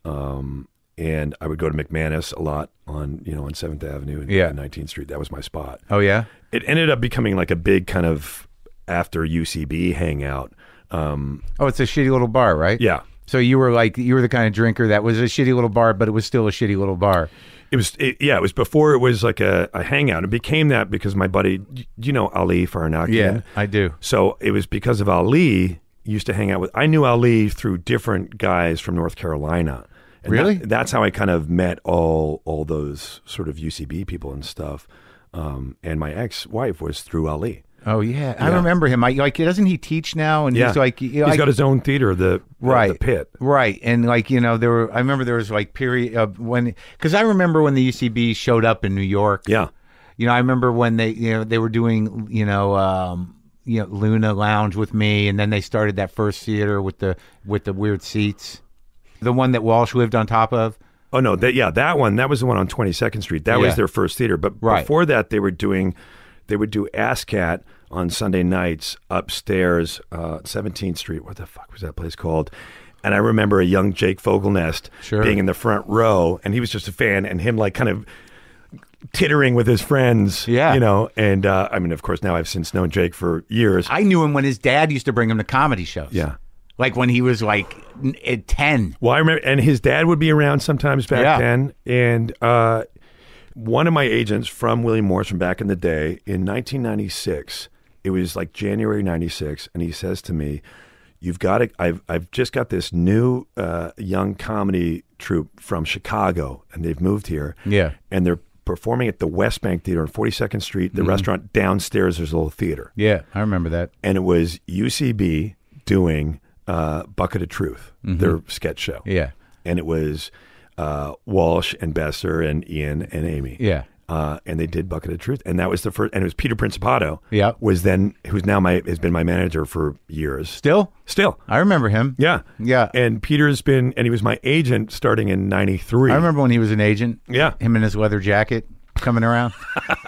um, and I would go to McManus a lot on you know on Seventh Avenue and Yeah. Nineteenth Street. That was my spot. Oh yeah. It ended up becoming like a big kind of after U C B hangout. Um, Oh, it's a shitty little bar, right? yeah, So you were like you were the kind of drinker that was a shitty little bar, but it was still a shitty little bar. it was. It, yeah, it was before it was like a, a hangout. It became that because my buddy, you know, Ali Faranakian. Yeah, I do. So it was because of Ali used to hang out with. I knew Ali through different guys from North Carolina. And Really? that- that's how I kind of met all all those sort of U C B people and stuff. Um, and my ex-wife was through Ali. Oh yeah, I Yeah. remember him. I, like, doesn't he teach now? And Yeah, he's like, you know, he's I- got his own theater, the right, the Pit. right, and like you know, there were. I remember there was like period uh, when because I remember when the U C B showed up in New York. Yeah, You know, I remember when they, you know, they were doing, you know, um, you know, Luna Lounge with me, and then they started that first theater with the with the weird seats, the one that Walsh lived on top of. Oh no, that yeah, that one. That was the one on twenty-second Street. That was Yeah. their first theater. But Right. before that, they were doing, they would do ASCAT on Sunday nights upstairs, uh, seventeenth Street. What the fuck was that place called? And I remember a young Jake Fogelnest Sure. being in the front row, and he was just a fan, and him like kind of tittering with his friends. Yeah. you know. And uh, I mean, of course, now I've since known Jake for years. I knew him when his dad used to bring him to comedy shows. Yeah. like when he was like n- at ten. Well, I remember, and his dad would be around sometimes back Yeah. then. And uh, one of my agents from William Morris from back in the day, in nineteen ninety-six, it was like January ninety-six, and he says to me, "You've got to. I've I've just got this new uh, young comedy troupe from Chicago, and they've moved here. Yeah. and they're performing at the West Bank Theater on forty-second Street. The restaurant downstairs, there's a little theater, Yeah, I remember that. and it was U C B doing uh, Bucket of Truth, their sketch show. Yeah. And it was uh, Walsh and Besser and Ian and Amy. Yeah. Uh, and they did Bucket of Truth, and that was the first. And it was Peter Principato. Yeah. Was then who's now my has been my manager for years. Still? Still. I remember him. Yeah. Yeah. And Peter's been, and he was my agent starting in ninety-three. I remember when he was an agent. Yeah. Him in his leather jacket coming around.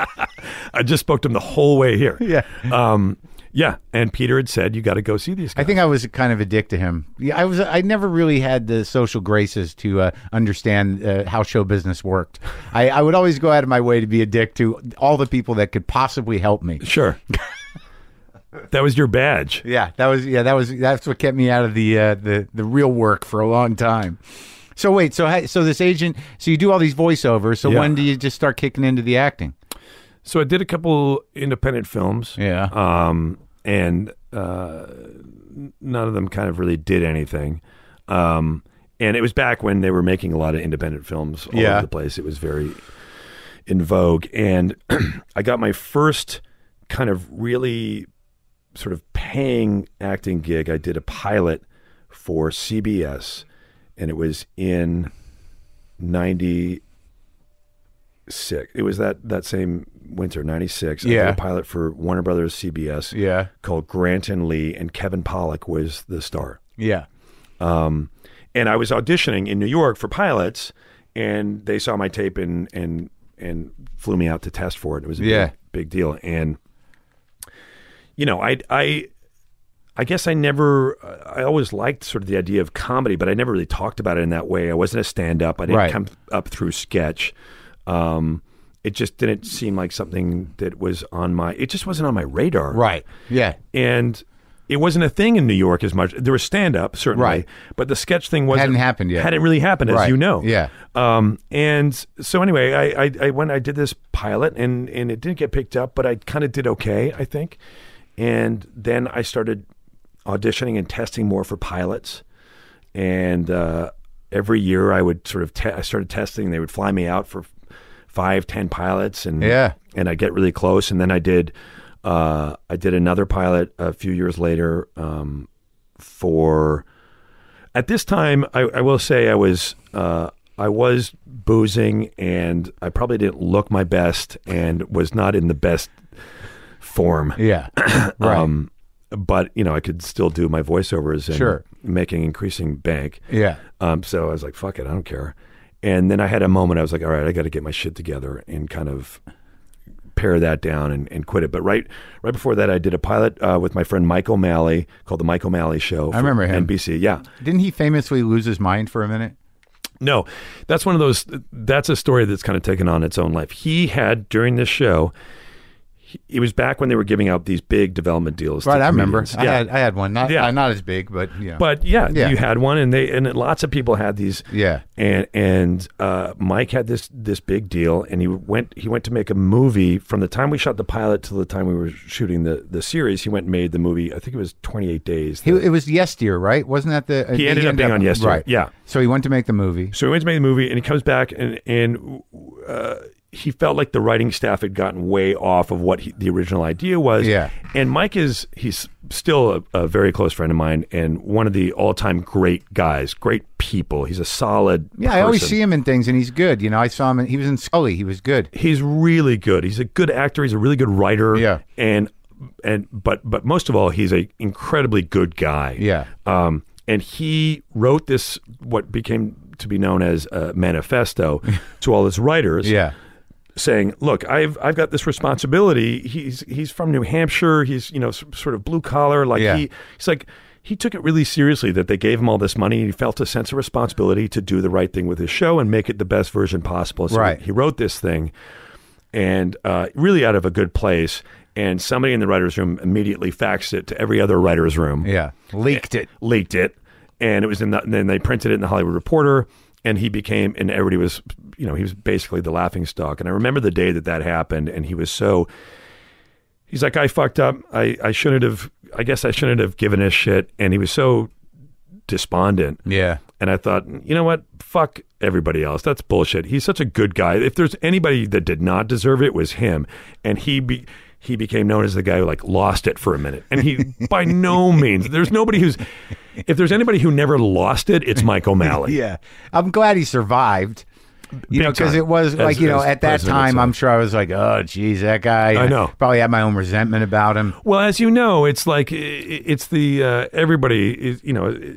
I just spoke to him the whole way here. Yeah. Um, yeah. And Peter had said, you got to go see these guys. I think I was kind of a dick to him. Yeah, I was. I never really had the social graces to uh, understand uh, how show business worked. I, I would always go out of my way to be a dick to all the people that could possibly help me. Sure. That was your badge. Yeah, that was. Yeah, that was. That's what kept me out of the uh, the the real work for a long time. So wait, so how- so this agent, so you do all these voiceovers. So Yeah. when do you just start kicking into the acting? So I did a couple independent films. Yeah. Um, and uh, none of them kind of really did anything. Um, and it was back when they were making a lot of independent films all Yeah. over the place. It was very in vogue. And I got my first kind of really sort of paying acting gig. I did a pilot for C B S, and it was in ninety-six. It was that, that same winter, ninety-six. I Yeah. did a pilot for Warner Brothers C B S Yeah. called Grant and Lee, and Kevin Pollak was the star. Yeah. Um, and I was auditioning in New York for pilots, and they saw my tape and and and flew me out to test for it. It was a Yeah. big, big deal. And you know, I I I guess I never I always liked sort of the idea of comedy, but I never really talked about it in that way. I wasn't a stand-up. I didn't Right. come up through sketch. Um, it just didn't seem like something that was on my. It just wasn't on my radar. Right. Yeah. And it wasn't a thing in New York as much. There was stand-up, certainly, Right. but the sketch thing wasn't Hadn't happened yet. Hadn't really happened, as Right. you know. Yeah. Um, and so anyway, I, I, I went. I did this pilot, and and it didn't get picked up, but I kind of did okay, I think. And then I started auditioning and testing more for pilots, and uh, every year I would sort of te- I started testing. They would fly me out for five, ten pilots, and Yeah. and I get really close. And then I did, uh, I did another pilot a few years later um, for. At this time, I, I will say I was uh, I was boozing, and I probably didn't look my best, and was not in the best form. Yeah. Right. Um, but you know, I could still do my voiceovers and Sure. making increasing bank. yeah. Um, so I was like, fuck it, I don't care. And then I had a moment, I was like, all right, I got to get my shit together and kind of pare that down and, and quit it. But right right before that, I did a pilot uh, with my friend Mike O'Malley called The Mike O'Malley Show. I remember him. N B C, yeah. Didn't he famously lose his mind for a minute? No, that's one of those, that's a story that's kind of taken on its own life. He had, during this show, he, it was back when they were giving out these big development deals. Right. to I remember. comedians. I Yeah. had I had one. Not Yeah. uh, not as big, but yeah. But yeah, Yeah. you had one, and they and lots of people had these. Yeah. and and uh, Mike had this this big deal, and he went he went to make a movie. From the time we shot the pilot till the time we were shooting the the series, he went and made the movie. I think it was twenty-eight days. He, it was Yes Dear, right? Wasn't that the? uh, He ended up being on Yes Dear, Right. yeah. So he went to make the movie. So he went to make the movie, and he comes back, and and uh, he felt like the writing staff had gotten way off of what he, the original idea was. Yeah. And Mike is he's still a, a very close friend of mine, and one of the all time great guys, great people. He's a solid. Yeah, I always person. see him in things, and he's good. You know, I saw him. In, he was in Scully. He was good. He's really good. He's a good actor. He's a really good writer. Yeah. And and but but most of all, he's a incredibly good guy. Yeah. Um, and he wrote this what became to be known as a manifesto to all his writers. Yeah. Saying, "Look, I've I've got this responsibility. He's he's from New Hampshire. He's you know s- sort of blue collar. Like Yeah. he he's like he took it really seriously that they gave him all this money. And he felt a sense of responsibility to do the right thing with his show and make it the best version possible. So Right. he wrote this thing, and uh, really out of a good place. And somebody in the writers' room immediately faxed it to every other writers' room. Yeah. Leaked it. leaked it, and it was in the, and then they printed it in the Hollywood Reporter, and he became, and everybody was, you know, he was basically the laughing stock. And I remember the day that that happened, and he was so, he's like, I fucked up. I, I shouldn't have, I guess I shouldn't have given a shit. And he was so despondent. Yeah. And I thought, you know what? Fuck everybody else. That's bullshit. He's such a good guy. If there's anybody that did not deserve it, it was him. And he be, he became known as the guy who like lost it for a minute. And he, by no means, there's nobody who's, if there's anybody who never lost it, it's Mike O'Malley. Yeah. I'm glad he survived. You Big know, because time. it was As- like, you know, as at that president time, himself. I'm sure I was like, oh, geez, that guy. I know. Probably had my own resentment about him. Well, as you know, it's like, i- it's the, uh, everybody is, you know,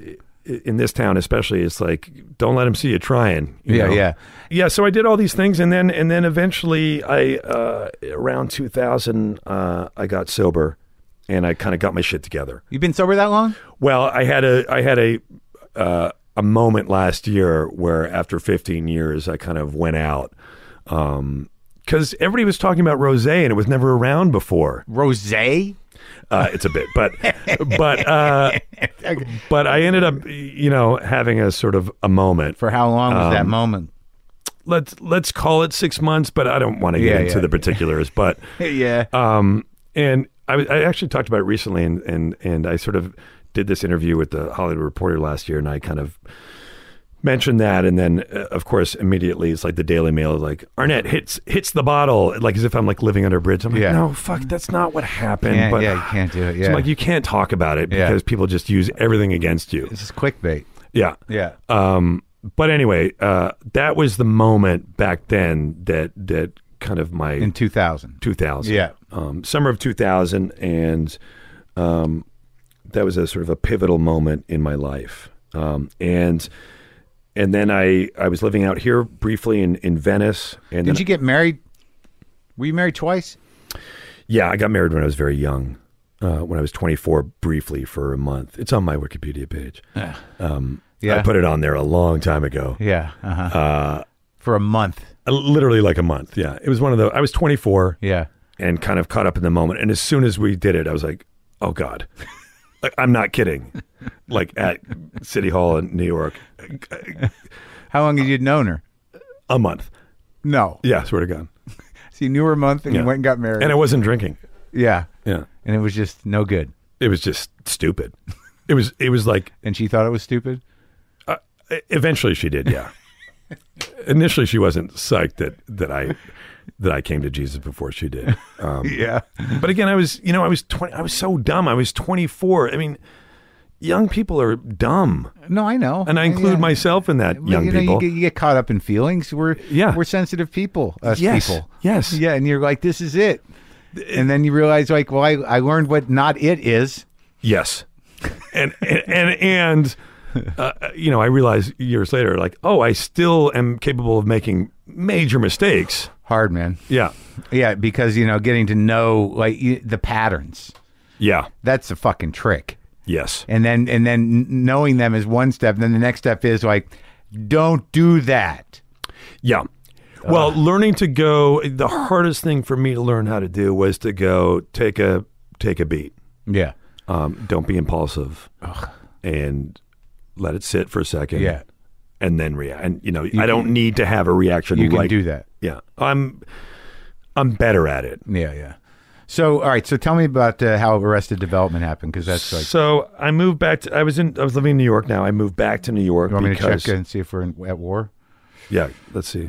in this town especially, it's like, don't let them see you trying. You Yeah, know? yeah. Yeah, so I did all these things, and then and then eventually, I uh, around two thousand, uh, I got sober, and I kind of got my shit together. You've been sober that long? Well, I had a I had a uh, a moment last year where after fifteen years, I kind of went out because everybody was talking about rosé, and it was never around before. Rosé? Uh, it's a bit, but but uh, but I ended up, you know, having a sort of a moment. For how long was that Um, moment? Let's let's call it six months, but I don't want to get Yeah, into yeah. the particulars. But yeah. um, and I, I actually talked about it recently, and and and I sort of did this interview with the Hollywood Reporter last year, and I kind of mentioned that, and then uh, of course immediately it's like the Daily Mail is like, Arnett hits hits the bottle, like as if I'm like living under a bridge. I'm like, Yeah. no, fuck, that's not what happened. Can't- but yeah, you can't do it. so Yeah. I'm like, you can't talk about it Yeah. because people just use everything against you. This is clickbait. Yeah. Yeah. Um, but anyway, uh, that was the moment back then that that kind of my In two thousand. two thousand, Yeah. um, summer of two thousand, and um, that was a sort of a pivotal moment in my life. Um, and and then I I was living out here briefly in in Venice, and Did then, you get married? Were you married twice? yeah, I got married when I was very young. Uh, when I was twenty-four, briefly for a month. It's on my Wikipedia page. Um, Yeah. I put it on there a long time ago. Yeah. Uh-huh. Uh, For a month. literally like a month. Yeah, it was one of the. I was twenty-four Yeah. and kind of caught up in the moment. And as soon as we did it, I was like, "Oh God, like, I'm not kidding." Like at City Hall in New York, How long had you known her? a month. No. Yeah, swear to God. So you knew her a month and Yeah. you went and got married. And I wasn't drinking. yeah. Yeah, And it was just no good. it was just stupid. It was. It was like. And she thought it was stupid? Uh, eventually, she did. Yeah. Initially, she wasn't psyched that that I that I came to Jesus before she did. Um, Yeah. But again, I was, you know, I was twenty. I was so dumb. I was twenty-four. I mean, young people are dumb, No, I know. and I include Yeah. myself in that. But, Young you know, people. You get, you get caught up in feelings. We're Yeah. we're sensitive people, us Yes. people. Yes. Yeah, and you're like, this is it. And then you realize, like, well, I, I learned what not it is. Yes, and and and, and uh, you know, I realized years later, like, oh, I still am capable of making major mistakes. Hard, man. Yeah, Yeah, because, you know, getting to know, like, you, the patterns. yeah, That's a fucking trick. yes, And then and then knowing them is one step. And then the next step is, like, don't do that. yeah. Well, learning to go. The hardest thing for me to learn how to do was to go take a take a beat. Yeah. Um, don't be impulsive, and let it sit for a second. Yeah. and then react. And you know, I don't need to have a reaction. You can right- do that. Yeah, I'm I'm better at it. Yeah, yeah. So, all right. So, tell me about uh, how Arrested Development happened, because that's like. So I moved back to. I was in. I was living in New York now. I moved back to New York You want me to because. check and see if we're in, at war? Yeah, let's see.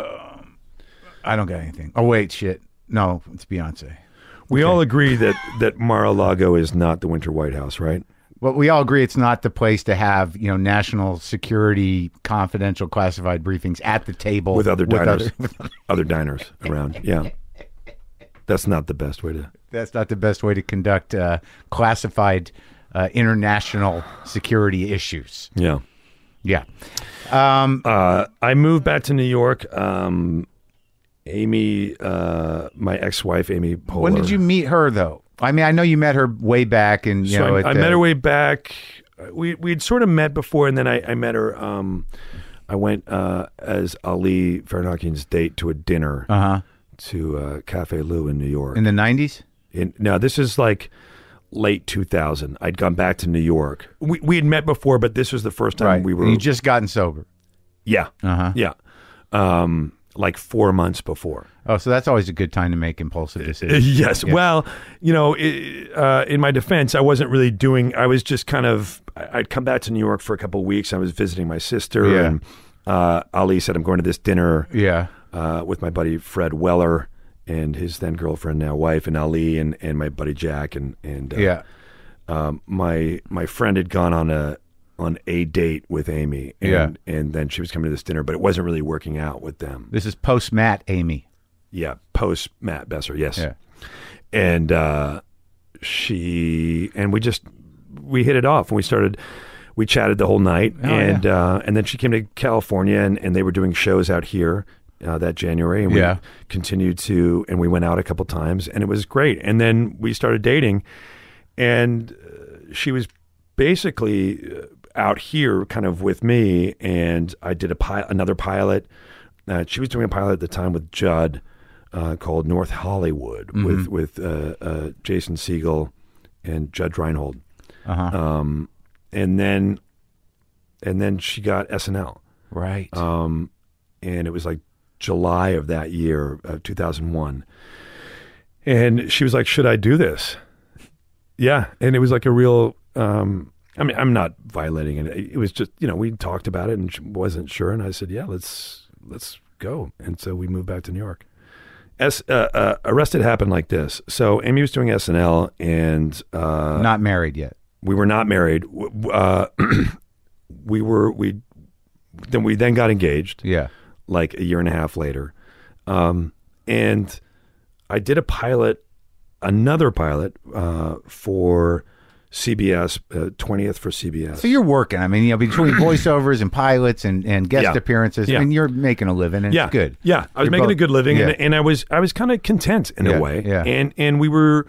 I don't got anything. Oh wait, shit. No, it's Beyonce. We all agree that that Mar-a-Lago is not the Winter White House, right? Well, we all agree it's not the place to have, you know, national security, confidential, classified briefings at the table With other diners, other- other diners around. Yeah, that's not the best way to. that's not the best way to conduct uh, classified uh, international security issues. Yeah. Yeah. Um, Uh, I moved back to New York. Um, Amy, uh, my ex-wife, Amy Poehler. when did you meet her, though? I mean, I know you met her way back, and you So know, I, at I the- met her way back. We we'd sort of met before, and then I, I met her. Um, I went uh, as Ali Farnakian's date to a dinner Uh-huh. to uh, Cafe Lou in New York. in the nineties. In, now this is like late two thousand. I'd gone back to New York. We we had met before, but this was the first time Right. we were. And you just gotten sober. yeah, Uh-huh. yeah, um, like four months before. Oh, so that's always a good time to make impulsive decisions. Yes. Well, you know, i uh, in my defense, I wasn't really doing. I was just kind of. I- I'd come back to New York for a couple of weeks. I was visiting my sister, Yeah. and uh, Ali said, "I'm going to this dinner Yeah. uh, with my buddy Fred Weller and his then girlfriend, now wife, and Ali, and, and my buddy Jack, and and uh, Yeah. um, my my friend had gone on a on a date with Amy, and, Yeah. and then she was coming to this dinner, but it wasn't really working out with them. This is post Matt Amy. Yeah, post Matt Besser, yes. Yeah. And uh, she and we just we hit it off, and we started we chatted the whole night, Oh, and yeah. uh, and then she came to California, and, and they were doing shows out here uh, that January, and we Yeah. continued to, and we went out a couple times, and it was great. And then we started dating, and uh, she was basically uh, out here, kind of with me, and I did a pi- another pilot. Uh, she was doing a pilot at the time with Judd uh, called North Hollywood Mm-hmm. with with uh, uh, Jason Segel and Judd Reinhold. Uh-huh. Um, and then, and then she got S N L. Right. Um, and it was like July of that year, of two thousand one. And she was like, should I do this? Yeah. And it was like a real, um, I mean, I'm not violating it. It was just, you know, we talked about it and she wasn't sure. And I said, yeah, let's, let's go. And so we moved back to New York. S, uh, uh, Arrested happened like this. So Amy was doing S N L, and uh, Not married yet. we were not married. W- Uh, we were we then we then got engaged Yeah. like a year and a half later, um, and I did a pilot, another pilot uh, for C B S, uh, twentieth for C B S. So you're working. I mean, you know, between voiceovers and pilots and, and guest Yeah. appearances, Yeah. I mean, you're making a living, and yeah, it's good. Yeah, I was You're making both- a good living, yeah. and, and I was I was kind of content in Yeah, a way. yeah. And and we were,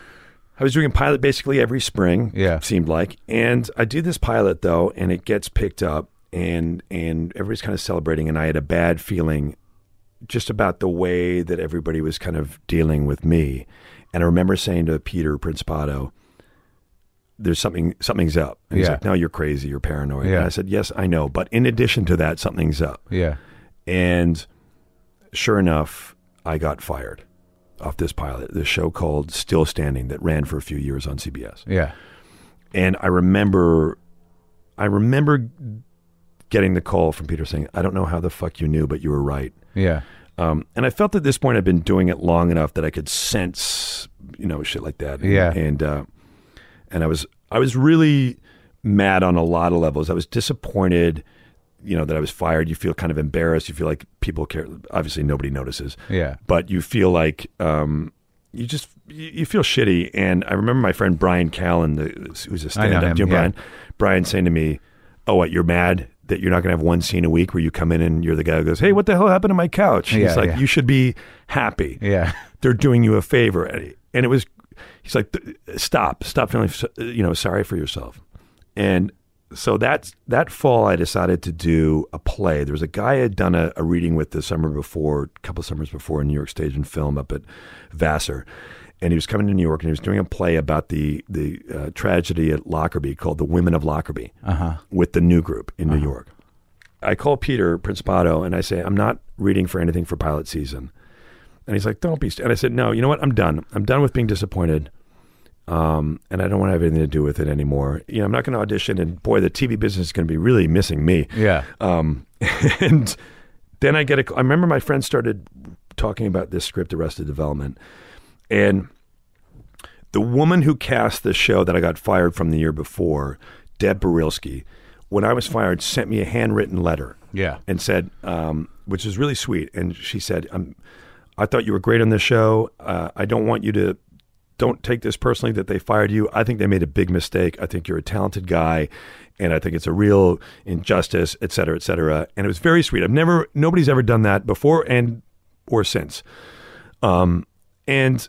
I was doing a pilot basically every spring. Yeah. it seemed like. And I did this pilot though, and it gets picked up, and and everybody's kind of celebrating, and I had a bad feeling just about the way that everybody was kind of dealing with me. And I remember saying to Peter Principato, there's something, something's up. And he's Yeah. like, no, you're crazy. You're paranoid. Yeah. And I said, yes, I know. But in addition to that, something's up. Yeah. And sure enough, I got fired off this pilot, this show called Still Standing that ran for a few years on C B S. Yeah. And I remember, I remember getting the call from Peter saying, I don't know how the fuck you knew, but you were right. Yeah. Um, and I felt at this point I'd been doing it long enough that I could sense, you know, shit like that. And, Yeah. And uh, and I was I was really mad on a lot of levels. I was disappointed, you know, that I was fired. You feel kind of embarrassed. You feel like people care. Obviously, nobody notices. Yeah. But you feel like um, you just you, you feel shitty. And I remember my friend Brian Callen, the, who's a I know stand-up. him, Do you know yeah. Brian? Brian saying to me, "Oh, what? You're mad that you're not going to have one scene a week where you come in and you're the guy who goes, 'Hey, what the hell happened to my couch?'" Yeah, He's like, yeah. "You should be happy. Yeah. They're doing you a favor." And and it was, he's like, "Stop, stop feeling, you know, sorry for yourself." And so that's that fall, I decided to do a play. There was a guy I had done a, a reading with the summer before, a couple of summers before, in New York Stage and Film up at Vassar. And he was coming to New York, and he was doing a play about the the uh, tragedy at Lockerbie called The Women of Lockerbie Uh-huh. with the New Group in New York. I call Peter Principato, and I say, "I'm not reading for anything for pilot season." And he's like, "Don't be." St-. And I said, "No, you know what? I'm done. I'm done with being disappointed. Um, and I don't want to have anything to do with it anymore. You know, I'm not going to audition, and boy, the T V business is going to be really missing me." Yeah. Um, and then I get a, I remember my friend started talking about this script, Arrested Development. And the woman who cast the show that I got fired from the year before, Deb Barilski, when I was fired, sent me a handwritten letter Yeah. and said, um, which is really sweet. And she said, um, I thought you were great on this show. Uh, I don't want you to, don't take this personally that they fired you. I think they made a big mistake. I think you're a talented guy, and I think it's a real injustice, et cetera, et cetera. And it was very sweet. I've never, nobody's ever done that before and or since. Um, and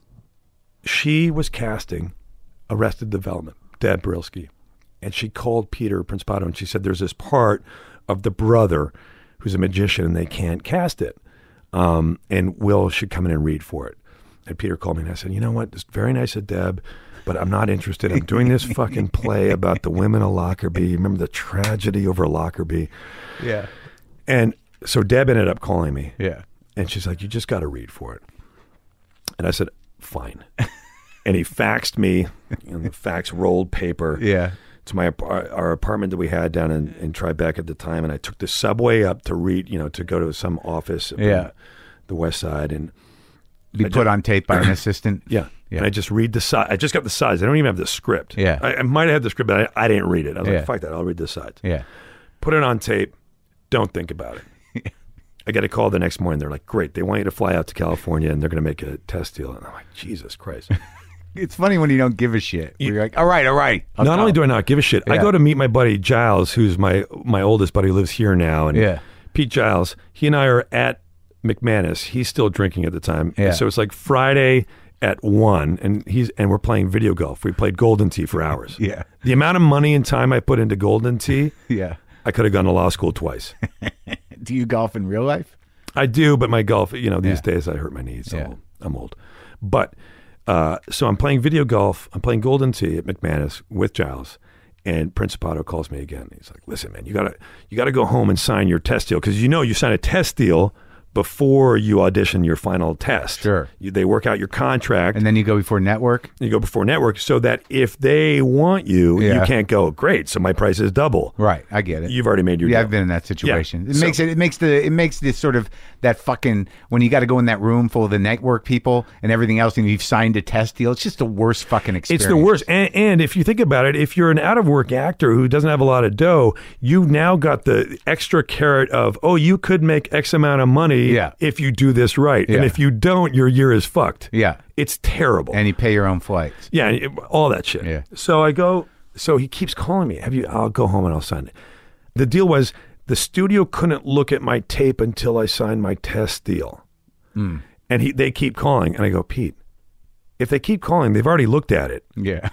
she was casting Arrested Development, Deb Barilski. And she called Peter Principato, and she said, there's this part of the brother who's a magician, and they can't cast it. Um, and Will should come in and read for it. And Peter called me, and I said, you know what? It's very nice of Deb, but I'm not interested. I'm doing this fucking play about the women of Lockerbie. Remember the tragedy over Lockerbie? Yeah. And so Deb ended up calling me, Yeah. and she's like, you just got to read for it. And I said, fine. And he faxed me, you know, the fax rolled paper. Yeah. To my our apartment that we had down in, in Tribeca at the time, and I took the subway up to read, you know, to go to some office, up in Yeah. the West Side, and Be I put just- on tape by an assistant. yeah, Yeah. and I just read the side. I just got the sides. I don't even have the script. Yeah. I, I might have had the script, but I, I didn't read it. I was Yeah. like, fuck that, I'll read the sides. Yeah. Put it on tape. Don't think about it. I got a call the next morning. They're like, great, they want you to fly out to California, and they're going to make a test deal. And I'm like, Jesus Christ. It's funny when you don't give a shit. You're like, all right, all right. I'll Not go. only do I not give a shit, I Yeah. go to meet my buddy Giles, who's my my oldest buddy, who lives here now. And Yeah. Pete Giles, he and I are at McManus. He's still drinking at the time. Yeah. So it's like Friday at one, and he's and we're playing video golf. We played Golden Tee for hours. Yeah. The amount of money and time I put into Golden Tee, Yeah. I could have gone to law school twice. Do you golf in real life? I do, but my golf, you know, these Yeah. days I hurt my knees. So Yeah. I'm old. But uh, so I'm playing video golf. I'm playing Golden Tee at McManus with Giles, and Principato calls me again. He's like, "Listen, man, you gotta you gotta go home and sign your test deal, because you know you sign a test deal before you audition your final test. Sure. You, they work out your contract, And then you go before network? you go before network, so that if they want you, Yeah. you can't go, great, so my price is double. Right. I get it. You've already made your Yeah, deal. I've been in that situation. Yeah. It So- makes it. It makes the. It makes this sort of that fucking when you got to go in that room full of the network people and everything else, and you've signed a test deal. It's just the worst fucking experience. It's the worst. And, and if you think about it, if you're an out of work actor who doesn't have a lot of dough, you've now got the extra carrot of, oh, you could make X amount of money Yeah. if you do this right. Yeah. And if you don't, your year is fucked. Yeah. It's terrible. And you pay your own flights. yeah, it- all that shit. Yeah. So I go, so he keeps calling me. Have you, I'll go home and I'll sign it. The deal was the studio couldn't look at my tape until I signed my test deal. Mm. And he, they keep calling. And I go, Pete, if they keep calling, they've already looked at it. Yeah.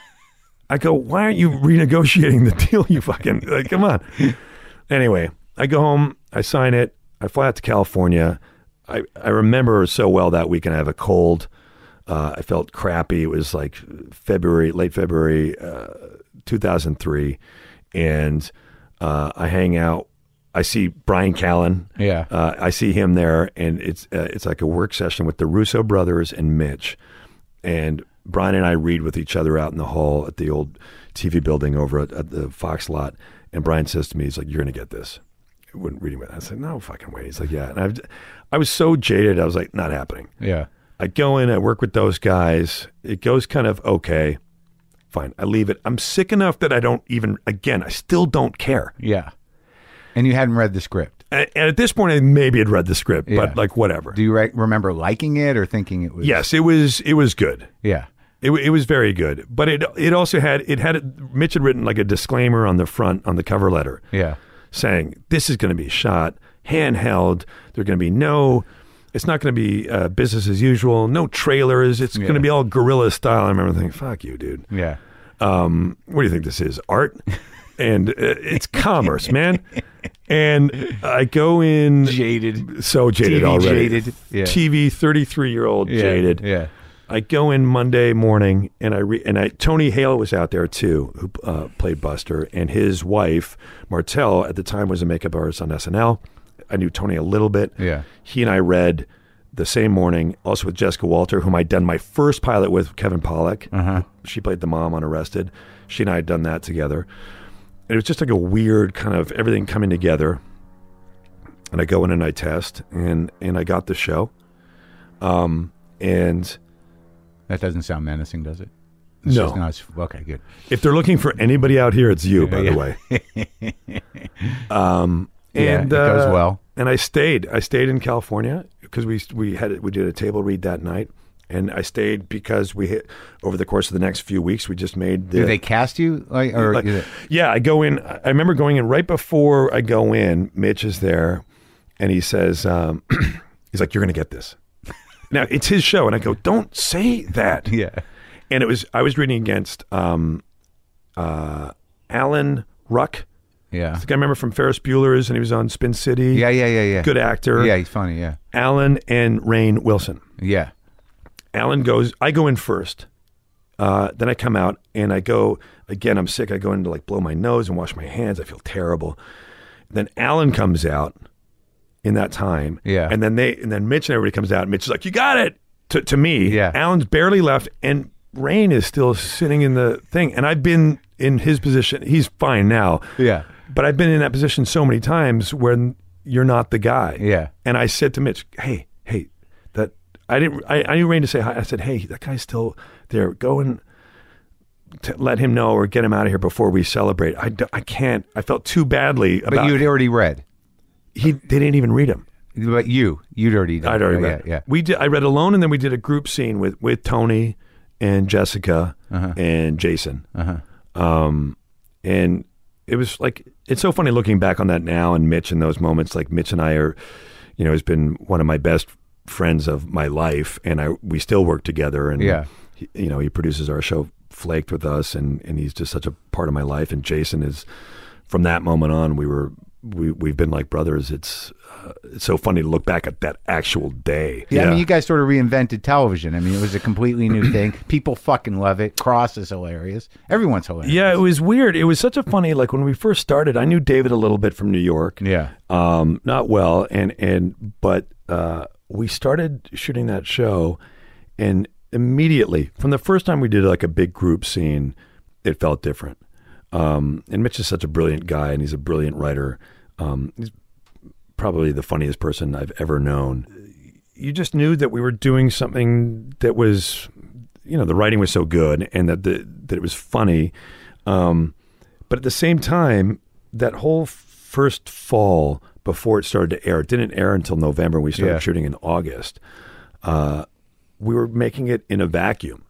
I go, why aren't you renegotiating the deal? You fucking, like, come on. Anyway, I go home, I sign it, I fly out to California. I, I remember so well that weekend I have a cold. Uh, I felt crappy. It was like February, late February, uh, two thousand three. And uh, I hang out. I see Brian Callen. Yeah. Uh, I see him there, and it's uh, it's like a work session with the Russo brothers and Mitch. And Brian and I read with each other out in the hall at the old T V building over at, at the Fox lot. And Brian says to me, he's like, "You're going to get this." I wouldn't read him. I said, "No fucking way." He's like, "Yeah." And I've, I was so jaded. I was like, "Not happening." Yeah. I go in, I work with those guys. It goes kind of okay. Fine. I leave it. I'm sick enough that I don't even, again, I still don't care. Yeah. And you hadn't read the script. And, and at this point, I maybe had read the script, Yeah. but like whatever. Do you re- remember liking it or thinking it was? Yes, it was, it was good. Yeah. It, it was very good, but it it also had it had Mitch had written like a disclaimer on the front on the cover letter, Yeah. saying this is going to be shot handheld. There's going to be no, it's not going to be uh, business as usual. No trailers. It's Yeah. going to be all guerrilla style. I remember thinking, "Fuck you, dude. Yeah. Um, what do you think this is? Art?" And uh, it's commerce, man. And I go in Jaded. so jaded T V already. jaded. Yeah. T V thirty-three year old Yeah. jaded. Yeah. I go in Monday morning, and I re- and I Tony Hale was out there too, who uh, played Buster, and his wife Martell at the time was a makeup artist on S N L. I knew Tony a little bit. Yeah. He and I read the same morning, also with Jessica Walter, whom I'd done my first pilot with, Kevin Pollak. Uh-huh. She played the mom on Arrested. She and I had done that together. And it was just like a weird kind of everything coming together. And I go in and I test, and and I got the show. Um, and That doesn't sound menacing, does it? It's No. just not, it's- okay, good. if they're looking for anybody out here, it's you, by Yeah. the way. um, Yeah, and it goes uh, well. And I stayed. I stayed in California because we we had we did a table read that night, and I stayed because we hit over the course of the next few weeks. We just made the. Do they cast you? Like, or like- is it- yeah, I go in. I remember going in right before I go in. Mitch is there, and he says, um, "He's like, you're going to get this." Now it's his show, and I go, "Don't say that." yeah. And it was I was reading against um, uh, Alan Ruck. Yeah. I think I remember from Ferris Bueller's, and he was on Spin City. Yeah, yeah, yeah, yeah. Good actor. Yeah, he's funny, yeah. Alan and Rainn Wilson. Yeah. Alan goes, I go in first. Uh, then I come out and I go, again, I'm sick. I go in to like blow my nose and wash my hands. I feel terrible. Then Alan comes out in that time. Yeah. And then they, and then Mitch and everybody comes out. And Mitch is like, you got it. To, to me, Yeah. Alan's barely left and Rainn is still sitting in the thing. And I've been in his position. He's fine now. Yeah. But I've been in that position so many times when you're not the guy. Yeah. And I said to Mitch, hey, hey, that I didn't, I, I knew Rainn to say hi. I said, hey, that guy's still there. Go and t- let him know or get him out of here before we celebrate. I, d- I can't, I felt too badly about But you'd already read. he, they didn't even read him. But you, you'd already done. I'd already yeah, read. Yeah, yeah. We did, I read Alone, and then we did a group scene with, with Tony and Jessica Uh-huh. and Jason. Uh-huh. Um, and it was like, it's so funny looking back on that now, and Mitch in those moments. Like Mitch and I are, you know, has been one of my best friends of my life, and I we still work together. And Yeah. he, you know, he produces our show Flaked with us, and and he's just such a part of my life. And Jason is, from that moment on, we were we we've been like brothers. It's uh, it's so funny to look back at that actual day. Yeah, I mean, you guys sort of reinvented television. I mean, it was a completely new thing. People fucking love it. Cross is hilarious. Everyone's hilarious. Yeah, it was weird. It was such a funny, like when we first started, I knew David a little bit from New York. Yeah. Um, not well. And, and, but, uh, we started shooting that show, and immediately from the first time we did like a big group scene, it felt different. Um, and Mitch is such a brilliant guy, and he's a brilliant writer. Um, he's probably the funniest person I've ever known. You just knew that we were doing something that was, you know, the writing was so good, and that the, that it was funny. Um, but at the same time, that whole first fall before it started to air, it didn't air until November. We started Yeah. shooting in August. Uh, we were making it in a vacuum,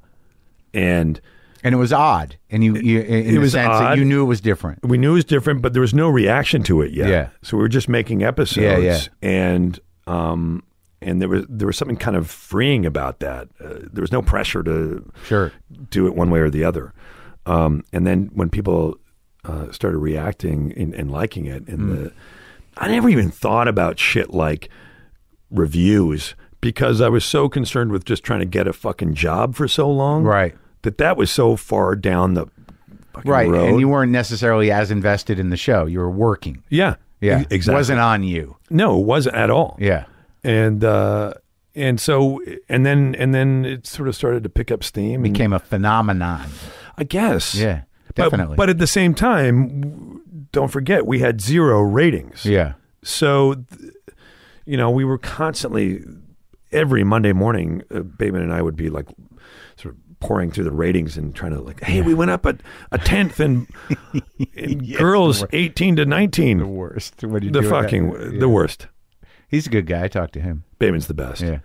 and And it was odd. And you, you in it the was sense that odd. you knew it was different. we knew it was different, but there was no reaction to it yet. Yeah. So we were just making episodes, Yeah, yeah. and um, and there was there was something kind of freeing about that. Uh, there was no pressure to Sure. do it one way or the other. Um, and then when people uh, started reacting and, and liking it, and Mm. the, I never even thought about shit like reviews, because I was so concerned with just trying to get a fucking job for so long. Right. That that was so far down the fucking Right. road. And you weren't necessarily as invested in the show. You were working. yeah. Yeah. e- exactly. It wasn't on you. No, it wasn't at all. Yeah. And, uh, and so, and then, and then it sort of started to pick up steam. and- Became a phenomenon. I guess. Yeah. But- Definitely. But, at the same time, w- don't forget, we had zero ratings. yeah. So, th- you know, we were constantly, every Monday morning, uh, Bateman and I would be like sort of pouring through the ratings and trying to like, hey, we went up a, a tenth in, in Yes, girls the wor- eighteen to nineteen. The worst. What do you The do with fucking, that? Yeah. the worst. He's a good guy. I talked to him. Bateman's the best. Yeah.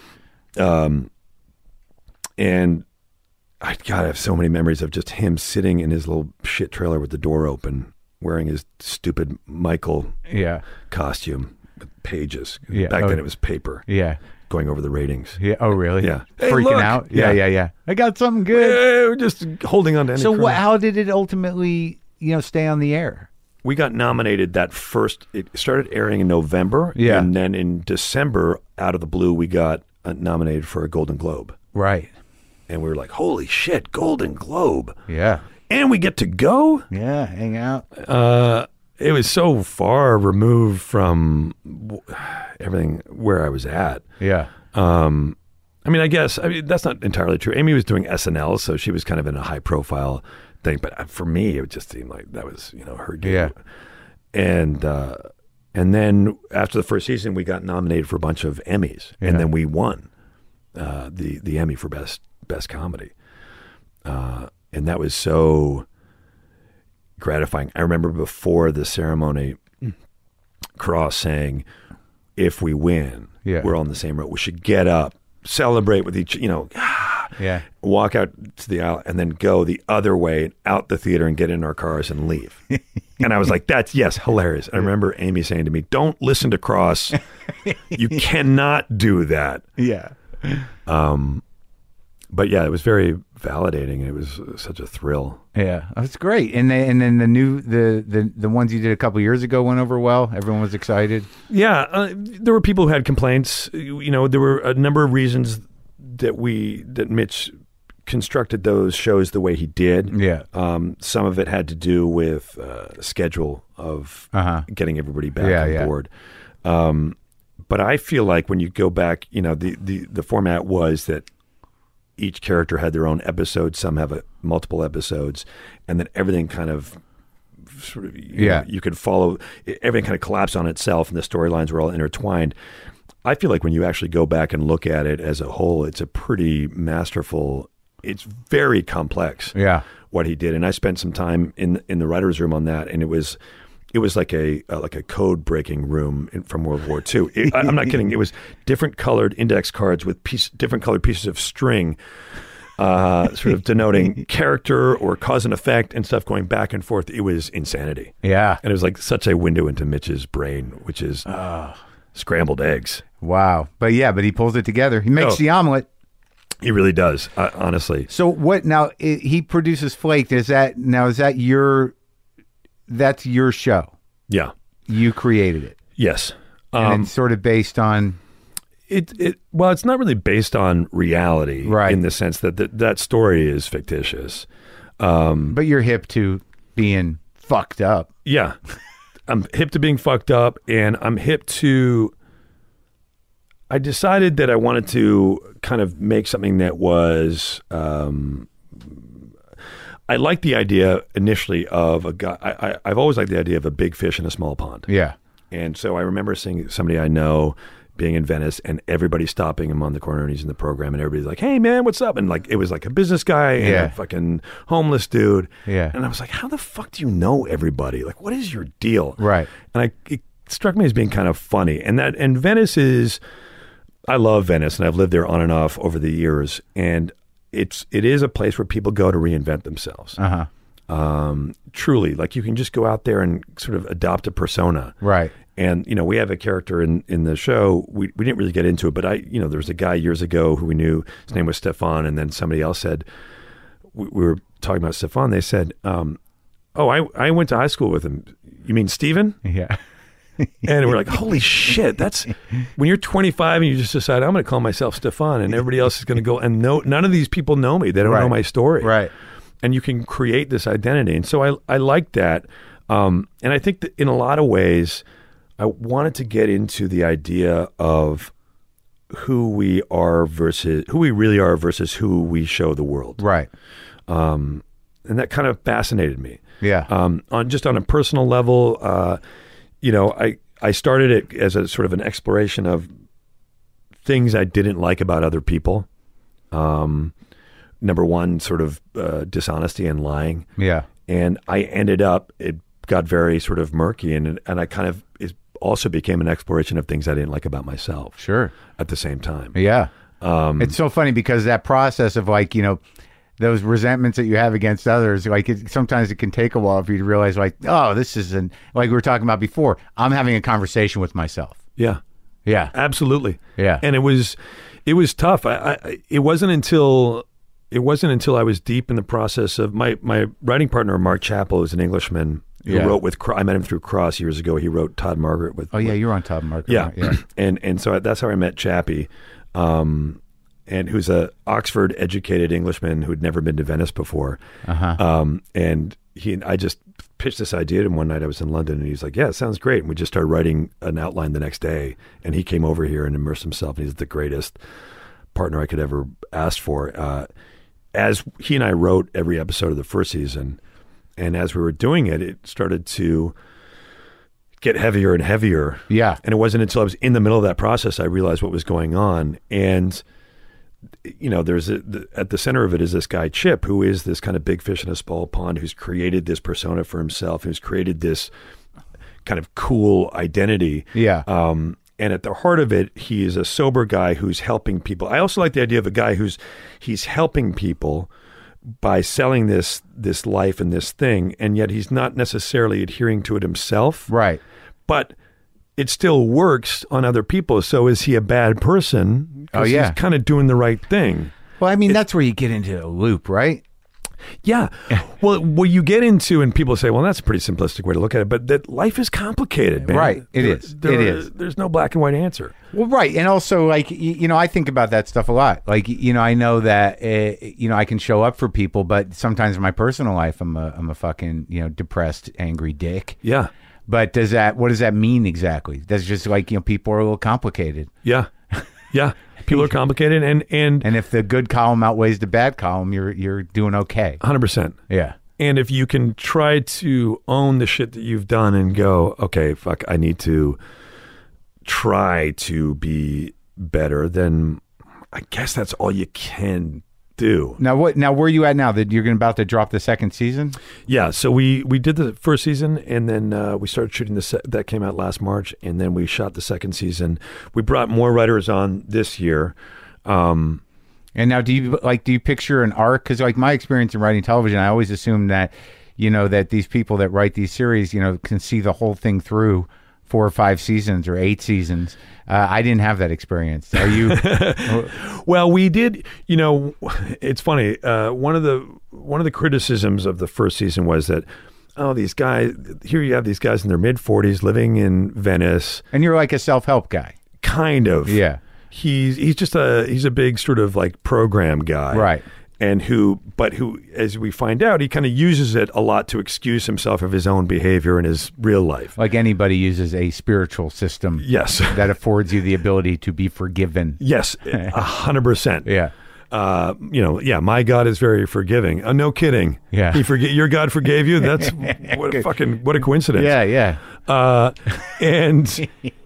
Um, and I God, I have so many memories of just him sitting in his little shit trailer with the door open, wearing his stupid Michael Yeah. costume with pages. Yeah. Back Oh. then it was paper, Yeah. going over the ratings. Yeah. Oh, really? Yeah. Hey, Freaking look. out. Yeah, Yeah. yeah. Yeah. I got something good. Yeah, we're just holding on to any So, crumb. what, how did it ultimately, you know, stay on the air? We got nominated that first, it started airing in November. Yeah. And then in December, out of the blue, we got uh, nominated for a Golden Globe. Right. And we were like, holy shit, Golden Globe. Yeah. And we get to go? Yeah. Hang out. Uh, it was so far removed from w- everything where I was at. Yeah. Um, I mean, I guess I mean that's not entirely true. Amy was doing S N L, so she was kind of in a high profile thing. But for me, it just seemed like that was you know her gig. Yeah. And uh, and then after the first season, we got nominated for a bunch of Emmys, Yeah. and then we won uh, the the Emmy for best best comedy. Uh, and that was so gratifying. I remember before the ceremony, Cross saying, "If we win, Yeah. we're on the same road. We should get up, celebrate with each, you know, Yeah. walk out to the aisle, and then go the other way out the theater and get in our cars and leave." And I was like, "That's yes, hilarious." I remember Amy saying to me, "Don't listen to Cross. You cannot do that." Yeah. Um, but yeah, it was very validating. It was such a thrill. Yeah, that's great. And then, and then the new the, the the ones you did a couple years ago went over well. Everyone was excited. Yeah, uh, there were people who had complaints. You know, there were a number of reasons that we that Mitch constructed those shows the way he did. Yeah. Um, some of it had to do with uh, schedule of Uh-huh. getting everybody back Yeah, on yeah. board. Um, but I feel like when you go back, you know, the, the, the format was that each character had their own episode. Some have a, multiple episodes, and then everything kind of sort of, you Yeah. know, you could follow, everything kind of collapsed on itself, and the storylines were all intertwined. I feel like when you actually go back and look at it as a whole, it's a pretty masterful, it's very complex Yeah. what he did. And I spent some time in in the writer's room on that, and it was it was like a uh, like a code breaking room in, from World War Two. It, I, I'm not kidding. It was different colored index cards with piece, different colored pieces of string uh, sort of denoting character or cause and effect and stuff going back and forth. It was insanity. Yeah. And it was like such a window into Mitch's brain, which is uh, scrambled eggs. Wow. But yeah, but he pulls it together. He makes Oh. the omelet. He really does, uh, honestly. So what now? I he produces Flaked. Is that now? Is that your? That's your show. Yeah. You created it, Yes. and Um, it's sort of based on. it, it, well, it's not really based on reality Right. in the sense that th- that story is fictitious. Um, But you're hip to being fucked up. yeah. I'm hip to being fucked up, and I'm hip to... I decided that I wanted to kind of make something that was... Um, I like the idea initially of a guy... I, I, I've always liked the idea of a big fish in a small pond. Yeah. And so I remember seeing somebody I know being in Venice and everybody stopping him on the corner and he's in the program and everybody's like, hey man, what's up? And like, it was like a business guy and Yeah. a fucking homeless dude. Yeah. And I was like, how the fuck do you know everybody? Like, what is your deal? Right. And I, it struck me as being kind of funny. And that, and Venice is, I love Venice and I've lived there on and off over the years. And it's, it is a place where people go to reinvent themselves. Uh huh. Um, truly, like you can just go out there and sort of adopt a persona. Right. And, you know, we have a character in, in the show. We, we didn't really get into it, but I, you know, there was a guy years ago who we knew, his name was Stefan. And then somebody else said, we, we were talking about Stefan. They said, um, oh, I, I went to high school with him. You mean Steven? Yeah. And we're like, holy shit, that's when you're twenty-five and you just decide, I'm going to call myself Stefan and everybody else is going to go. And no, none of these people know me. They don't Right. know my story. Right. And you can create this identity. And so I, I like that. Um, and I think that in a lot of ways, I wanted to get into the idea of who we are versus who we really are versus who we show the world. Right. Um, and that kind of fascinated me. Yeah. Um, on just on a personal level, uh, you know, I, I started it as a sort of an exploration of things I didn't like about other people. Um, number one, sort of uh, dishonesty and lying. Yeah. And I ended up, it got very sort of murky, and and I kind of, it also became an exploration of things I didn't like about myself Sure. at the same time. Yeah. Um, It's so funny because that process of like, you know, those resentments that you have against others, like it, sometimes it can take a while for you to realize like, oh, this isn't like we were talking about before. I'm having a conversation with myself. yeah, Yeah. absolutely. Yeah. And it was, it was tough. I, I, it wasn't until, it wasn't until I was deep in the process of my, my writing partner, Mark Chappell, is an Englishman who Yeah. wrote with, Cro- I met him through Cross years ago. He wrote Todd Margaret with, Oh yeah, you're on top, Mark. yeah. Right? Yeah. and, and so that's how I met Chappie. Um, and who's a Oxford educated Englishman who'd never been to Venice before. Uh-huh. Um, and he and I just pitched this idea to him one night. I was in London and he's like, yeah, it sounds great. And we just started writing an outline the next day. And he came over here and immersed himself. And he's the greatest partner I could ever ask for. Uh, as he and I wrote every episode of the first season, and as we were doing it, it started to get heavier and heavier. Yeah. And it wasn't until I was in the middle of that process I realized what was going on. And you know, there's a, the, at the center of it is this guy Chip, who is this kind of big fish in a small pond, who's created this persona for himself, who's created this kind of cool identity. Yeah. Um, and at the heart of it, he is a sober guy who's helping people. I also like the idea of a guy who's he's helping people by selling this this life and this thing, and yet he's not necessarily adhering to it himself. Right. But it still works on other people. So is he a bad person? 'Cause Oh, yeah. he's kind of doing the right thing. Well, I mean, that's where you get into a loop, right? Yeah. Well, what you get into, and people say, well, that's a pretty simplistic way to look at it, but that life is complicated, man. Right. It There- is. there- It is. There's no black and white answer. Well, right. And also, like, y- you know, I think about that stuff a lot. Like, y- you know, I know that, uh, you know, I can show up for people, but sometimes in my personal life, I'm a, I'm a fucking, you know, depressed, angry dick. Yeah. But does that, what does that mean exactly? That's just like, you know, people are a little complicated. Yeah. Yeah. People are complicated, and, and And if the good column outweighs the bad column, you're, you're doing okay. one hundred percent. Yeah. And if you can try to own the shit that you've done and go, okay, fuck, I need to try to be better, then I guess that's all you can do. Now, what, now where are you at now that you're gonna about to drop the second season? Yeah, so we we did the first season, and then uh, we started shooting the se- that came out last March, and then we shot the second season. We brought more writers on this year. Um, And now, do you like? Do you picture an arc? Because like my experience in writing television, I always assume that, you know, that these people that write these series, you know, can see the whole thing through four or five seasons or eight seasons. Uh, I didn't have that experience. Are you? Well, we did. You know, it's funny. Uh, one of the one of the criticisms of the first season was that, oh, these guys. Here you have these guys in their mid forties living in Venice, And you're like a self-help guy. kind of. Yeah. He's he's just a he's a big sort of like program guy, Right. And who, but who, as we find out, he kind of uses it a lot to excuse himself of his own behavior in his real life. Like anybody uses a spiritual system. Yes. That affords you the ability to be forgiven. Yes, a hundred percent. Yeah. Uh, you know, yeah, my God is very forgiving. Uh, no kidding. Yeah. He forget your God forgave you. That's what a fucking what a coincidence. Yeah, yeah. Uh, and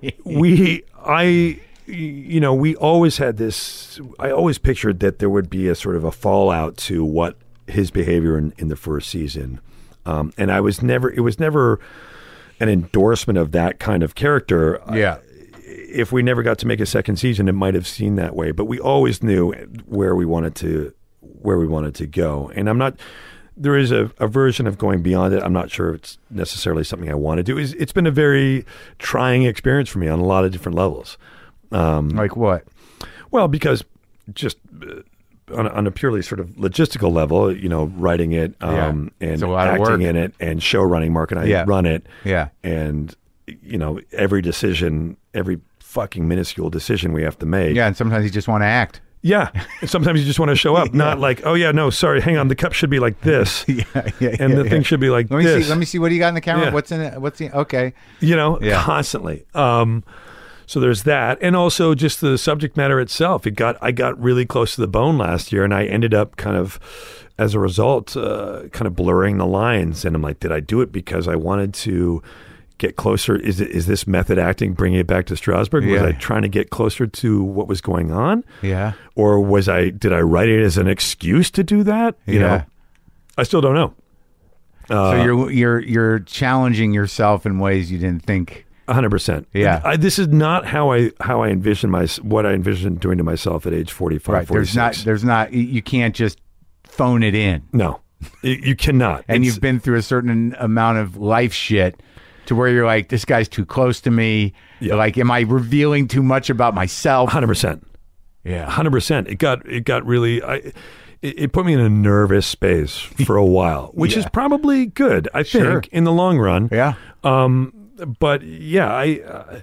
we, I, you know, we always had this. I always pictured that there would be a sort of a fallout to what his behavior in, in the first season, um, and I was never. It was never an endorsement of that kind of character. Yeah. If we never got to make a second season, it might have seemed that way. But we always knew where we wanted to, where we wanted to go. And I'm not. There is a, a version of going beyond it. I'm not sure it's necessarily something I want to do. It's, it's been a very trying experience for me on a lot of different levels. Um, Like what? well, because just uh, on, a, on a purely sort of logistical level, you know, writing it um, Yeah. and It's a lot of work. acting in it and show running. Mark and I Yeah. run it. Yeah. And, you know, every decision, every fucking minuscule decision we have to make. Yeah, and sometimes you just want to act. Yeah. Sometimes you just want to show up, not like, oh, yeah, no, sorry, hang on. The cup should be like this. yeah, yeah, And yeah, the yeah. thing should be like Let me this. see. Let me see. What do you got in the camera? Yeah. What's in it? What's in? Okay. you know, Yeah. constantly. Um, so there's that, and also just the subject matter itself. It got I got really close to the bone last year, and I ended up kind of, as a result, uh, kind of blurring the lines. And I'm like, did I do it because I wanted to get closer? Is it is this method acting bringing it back to Strasbourg? Was Yeah. I trying to get closer to what was going on, Yeah. or was I did I write it as an excuse to do that? You Yeah. know, I still don't know. so you're you're you're challenging yourself in ways you didn't think. A hundred percent. Yeah. I, this is not how I how I envision my what I envisioned doing to myself at age forty-five. Right. There's not. forty-six. There's not. You can't just phone it in. No, you, you cannot. And It's- you've been through a certain amount of life shit to where you're like, this guy's too close to me. Yeah. Like, am I revealing too much about myself? a hundred percent. Yeah. A hundred percent. It got it got really. I, it, it put me in a nervous space for a while, which is Yeah. probably good. I think Sure. in the long run. Yeah. Um, but yeah, I, uh,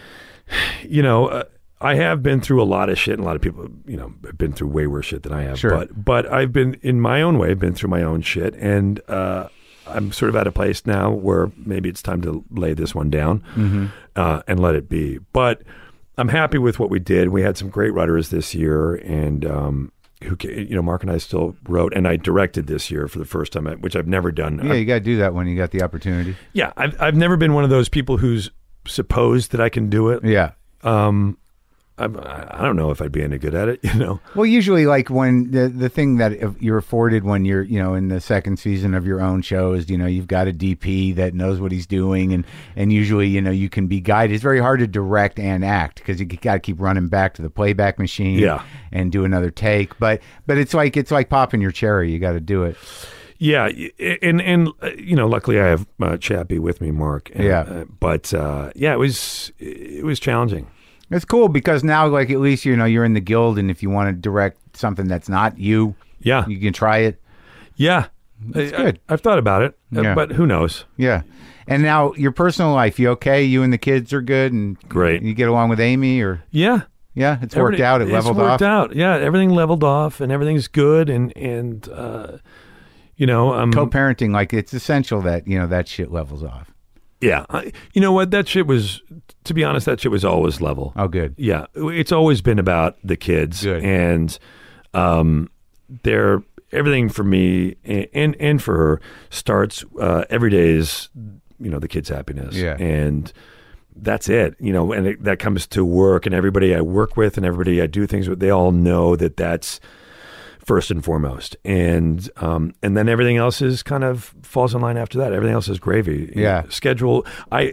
you know, uh, I have been through a lot of shit, and a lot of people, you know, have been through way worse shit than I have. Sure. But but I've been in my own way, been through my own shit, and uh, I'm sort of at a place now where maybe it's time to lay this one down Mm-hmm. uh, and let it be. But I'm happy with what we did. We had some great writers this year, and um, who ca- you know, Mark and I still wrote, and I directed this year for the first time, which I've never done. Yeah. You got to do that when you got the opportunity. Yeah, I've I've never been one of those people who's supposed that I can do it. Yeah. Um, I'm, I don't know if I'd be any good at it. You know. Well, usually, like when the the thing that you're afforded when you're, you know, in the second season of your own show is, you know, you've got a D P that knows what he's doing, and and usually, you know, you can be guided. It's very hard to direct and act because you got to keep running back to the playback machine, Yeah. and do another take. But but it's like it's like popping your cherry. You got to do it. Yeah, and and uh, you know, luckily I have uh, Chappie with me, Mark. And, Yeah. Uh, but uh, yeah, it was it was challenging. It's cool because now, like, at least, you know, you're in the guild, and if you want to direct something that's not you, Yeah, you can try it. yeah, That's I, good. I, have thought about it, uh, Yeah. but who knows? Yeah. And now your personal life, you okay? You and the kids are good, and Great. You get along with Amy, or Yeah, yeah, it's worked Everything- out. It leveled it's worked off. out. Yeah, everything leveled off, and everything's good, and and uh, you know, um, Co-parenting, like, it's essential that, you know, that shit levels off. yeah, I, you know what? That shit was, to be honest, that shit was always level. Oh, good. Yeah, it's always been about the kids, Good. and um, they're everything for me and and, and for her starts uh, every day is, you know, the kids' happiness, Yeah. and that's it, you know, and it, that comes to work, and everybody I work with and everybody I do things with, they all know that that's first and foremost, and um, and then everything else is kind of falls in line after that. Everything else is gravy. Yeah. Schedule. I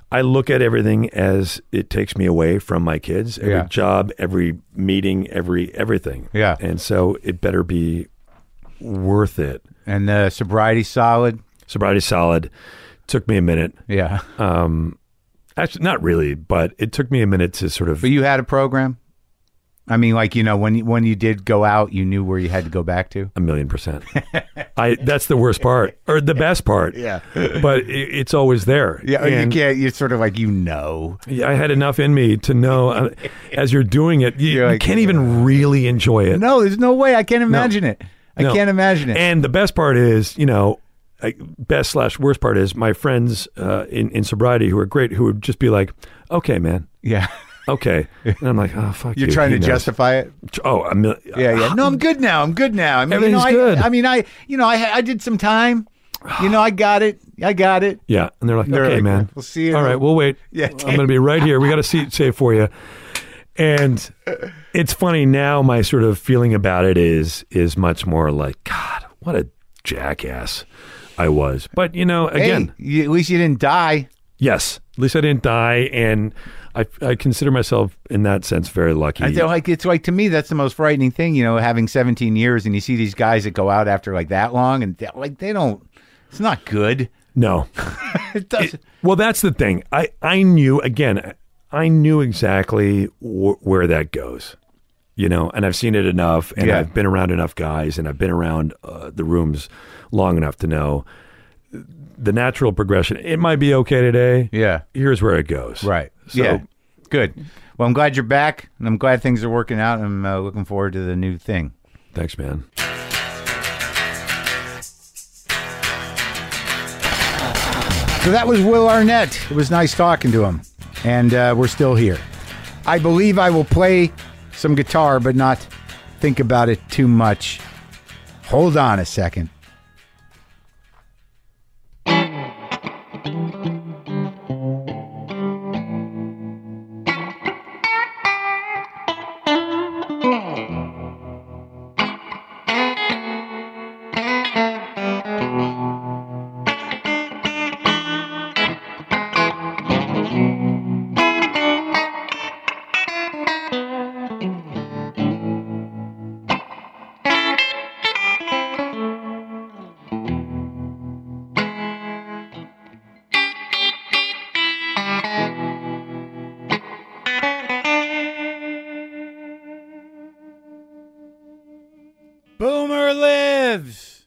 I look at everything as it takes me away from my kids. Every Yeah. job, every meeting, every everything. Yeah. And so it better be worth it. And the sobriety solid. Sobriety solid. Took me a minute. Yeah. Um, actually, not really, but it took me a minute to sort of. But you had a program? I mean, like, you know, when you, when you did go out, you knew where you had to go back to? A million percent. I. That's the worst part, or the best part. Yeah. But it, it's always there. Yeah, And you can't, you're sort of like, you know. I had enough in me to know uh, as you're doing it, you, You're like, you can't even really enjoy it. No, there's no way. I can't imagine it. I No. can't imagine it. And the best part is, you know, I, best slash worst part is my friends uh, in, in sobriety who are great, who would just be like, okay, man. yeah. Okay. And I'm like, oh, fuck You're you. trying He to knows. justify it? Oh, a mil- Yeah, yeah. No, I'm good now. I'm good now. I mean, you know, Everything's I, good. I mean, I, you know, I, I did some time. You know, I got it. I got it. Yeah. And they're like, They're okay, like, man. we'll see you. All right, we'll wait. Yeah. I'm going to be right here. We got a seat saved for you. And it's funny now, my sort of feeling about it is is much more like, God, what a jackass I was. But, you know, again, Hey, you, at least you didn't die. yes, at least I didn't die. And I, I consider myself in that sense very lucky. I feel like it's like, to me, that's the most frightening thing, you know, having seventeen years and you see these guys that go out after like that long and they're, like, they don't, it's not good. No. It doesn't. It- well, that's the thing. I, I knew, again, I knew exactly wh- where that goes, you know, and I've seen it enough, and Yeah. I've been around enough guys, and I've been around uh, the rooms long enough to know the natural progression. It might be okay today. Yeah. Here's where it goes. Right. So, yeah. Good. Well, I'm glad you're back, and I'm glad things are working out. I'm uh, looking forward to the new thing. Thanks, man. So that was Will Arnett. It was nice talking to him, and uh, we're still here. I believe I will play some guitar, but not think about it too much. Hold on a second. Boomer lives!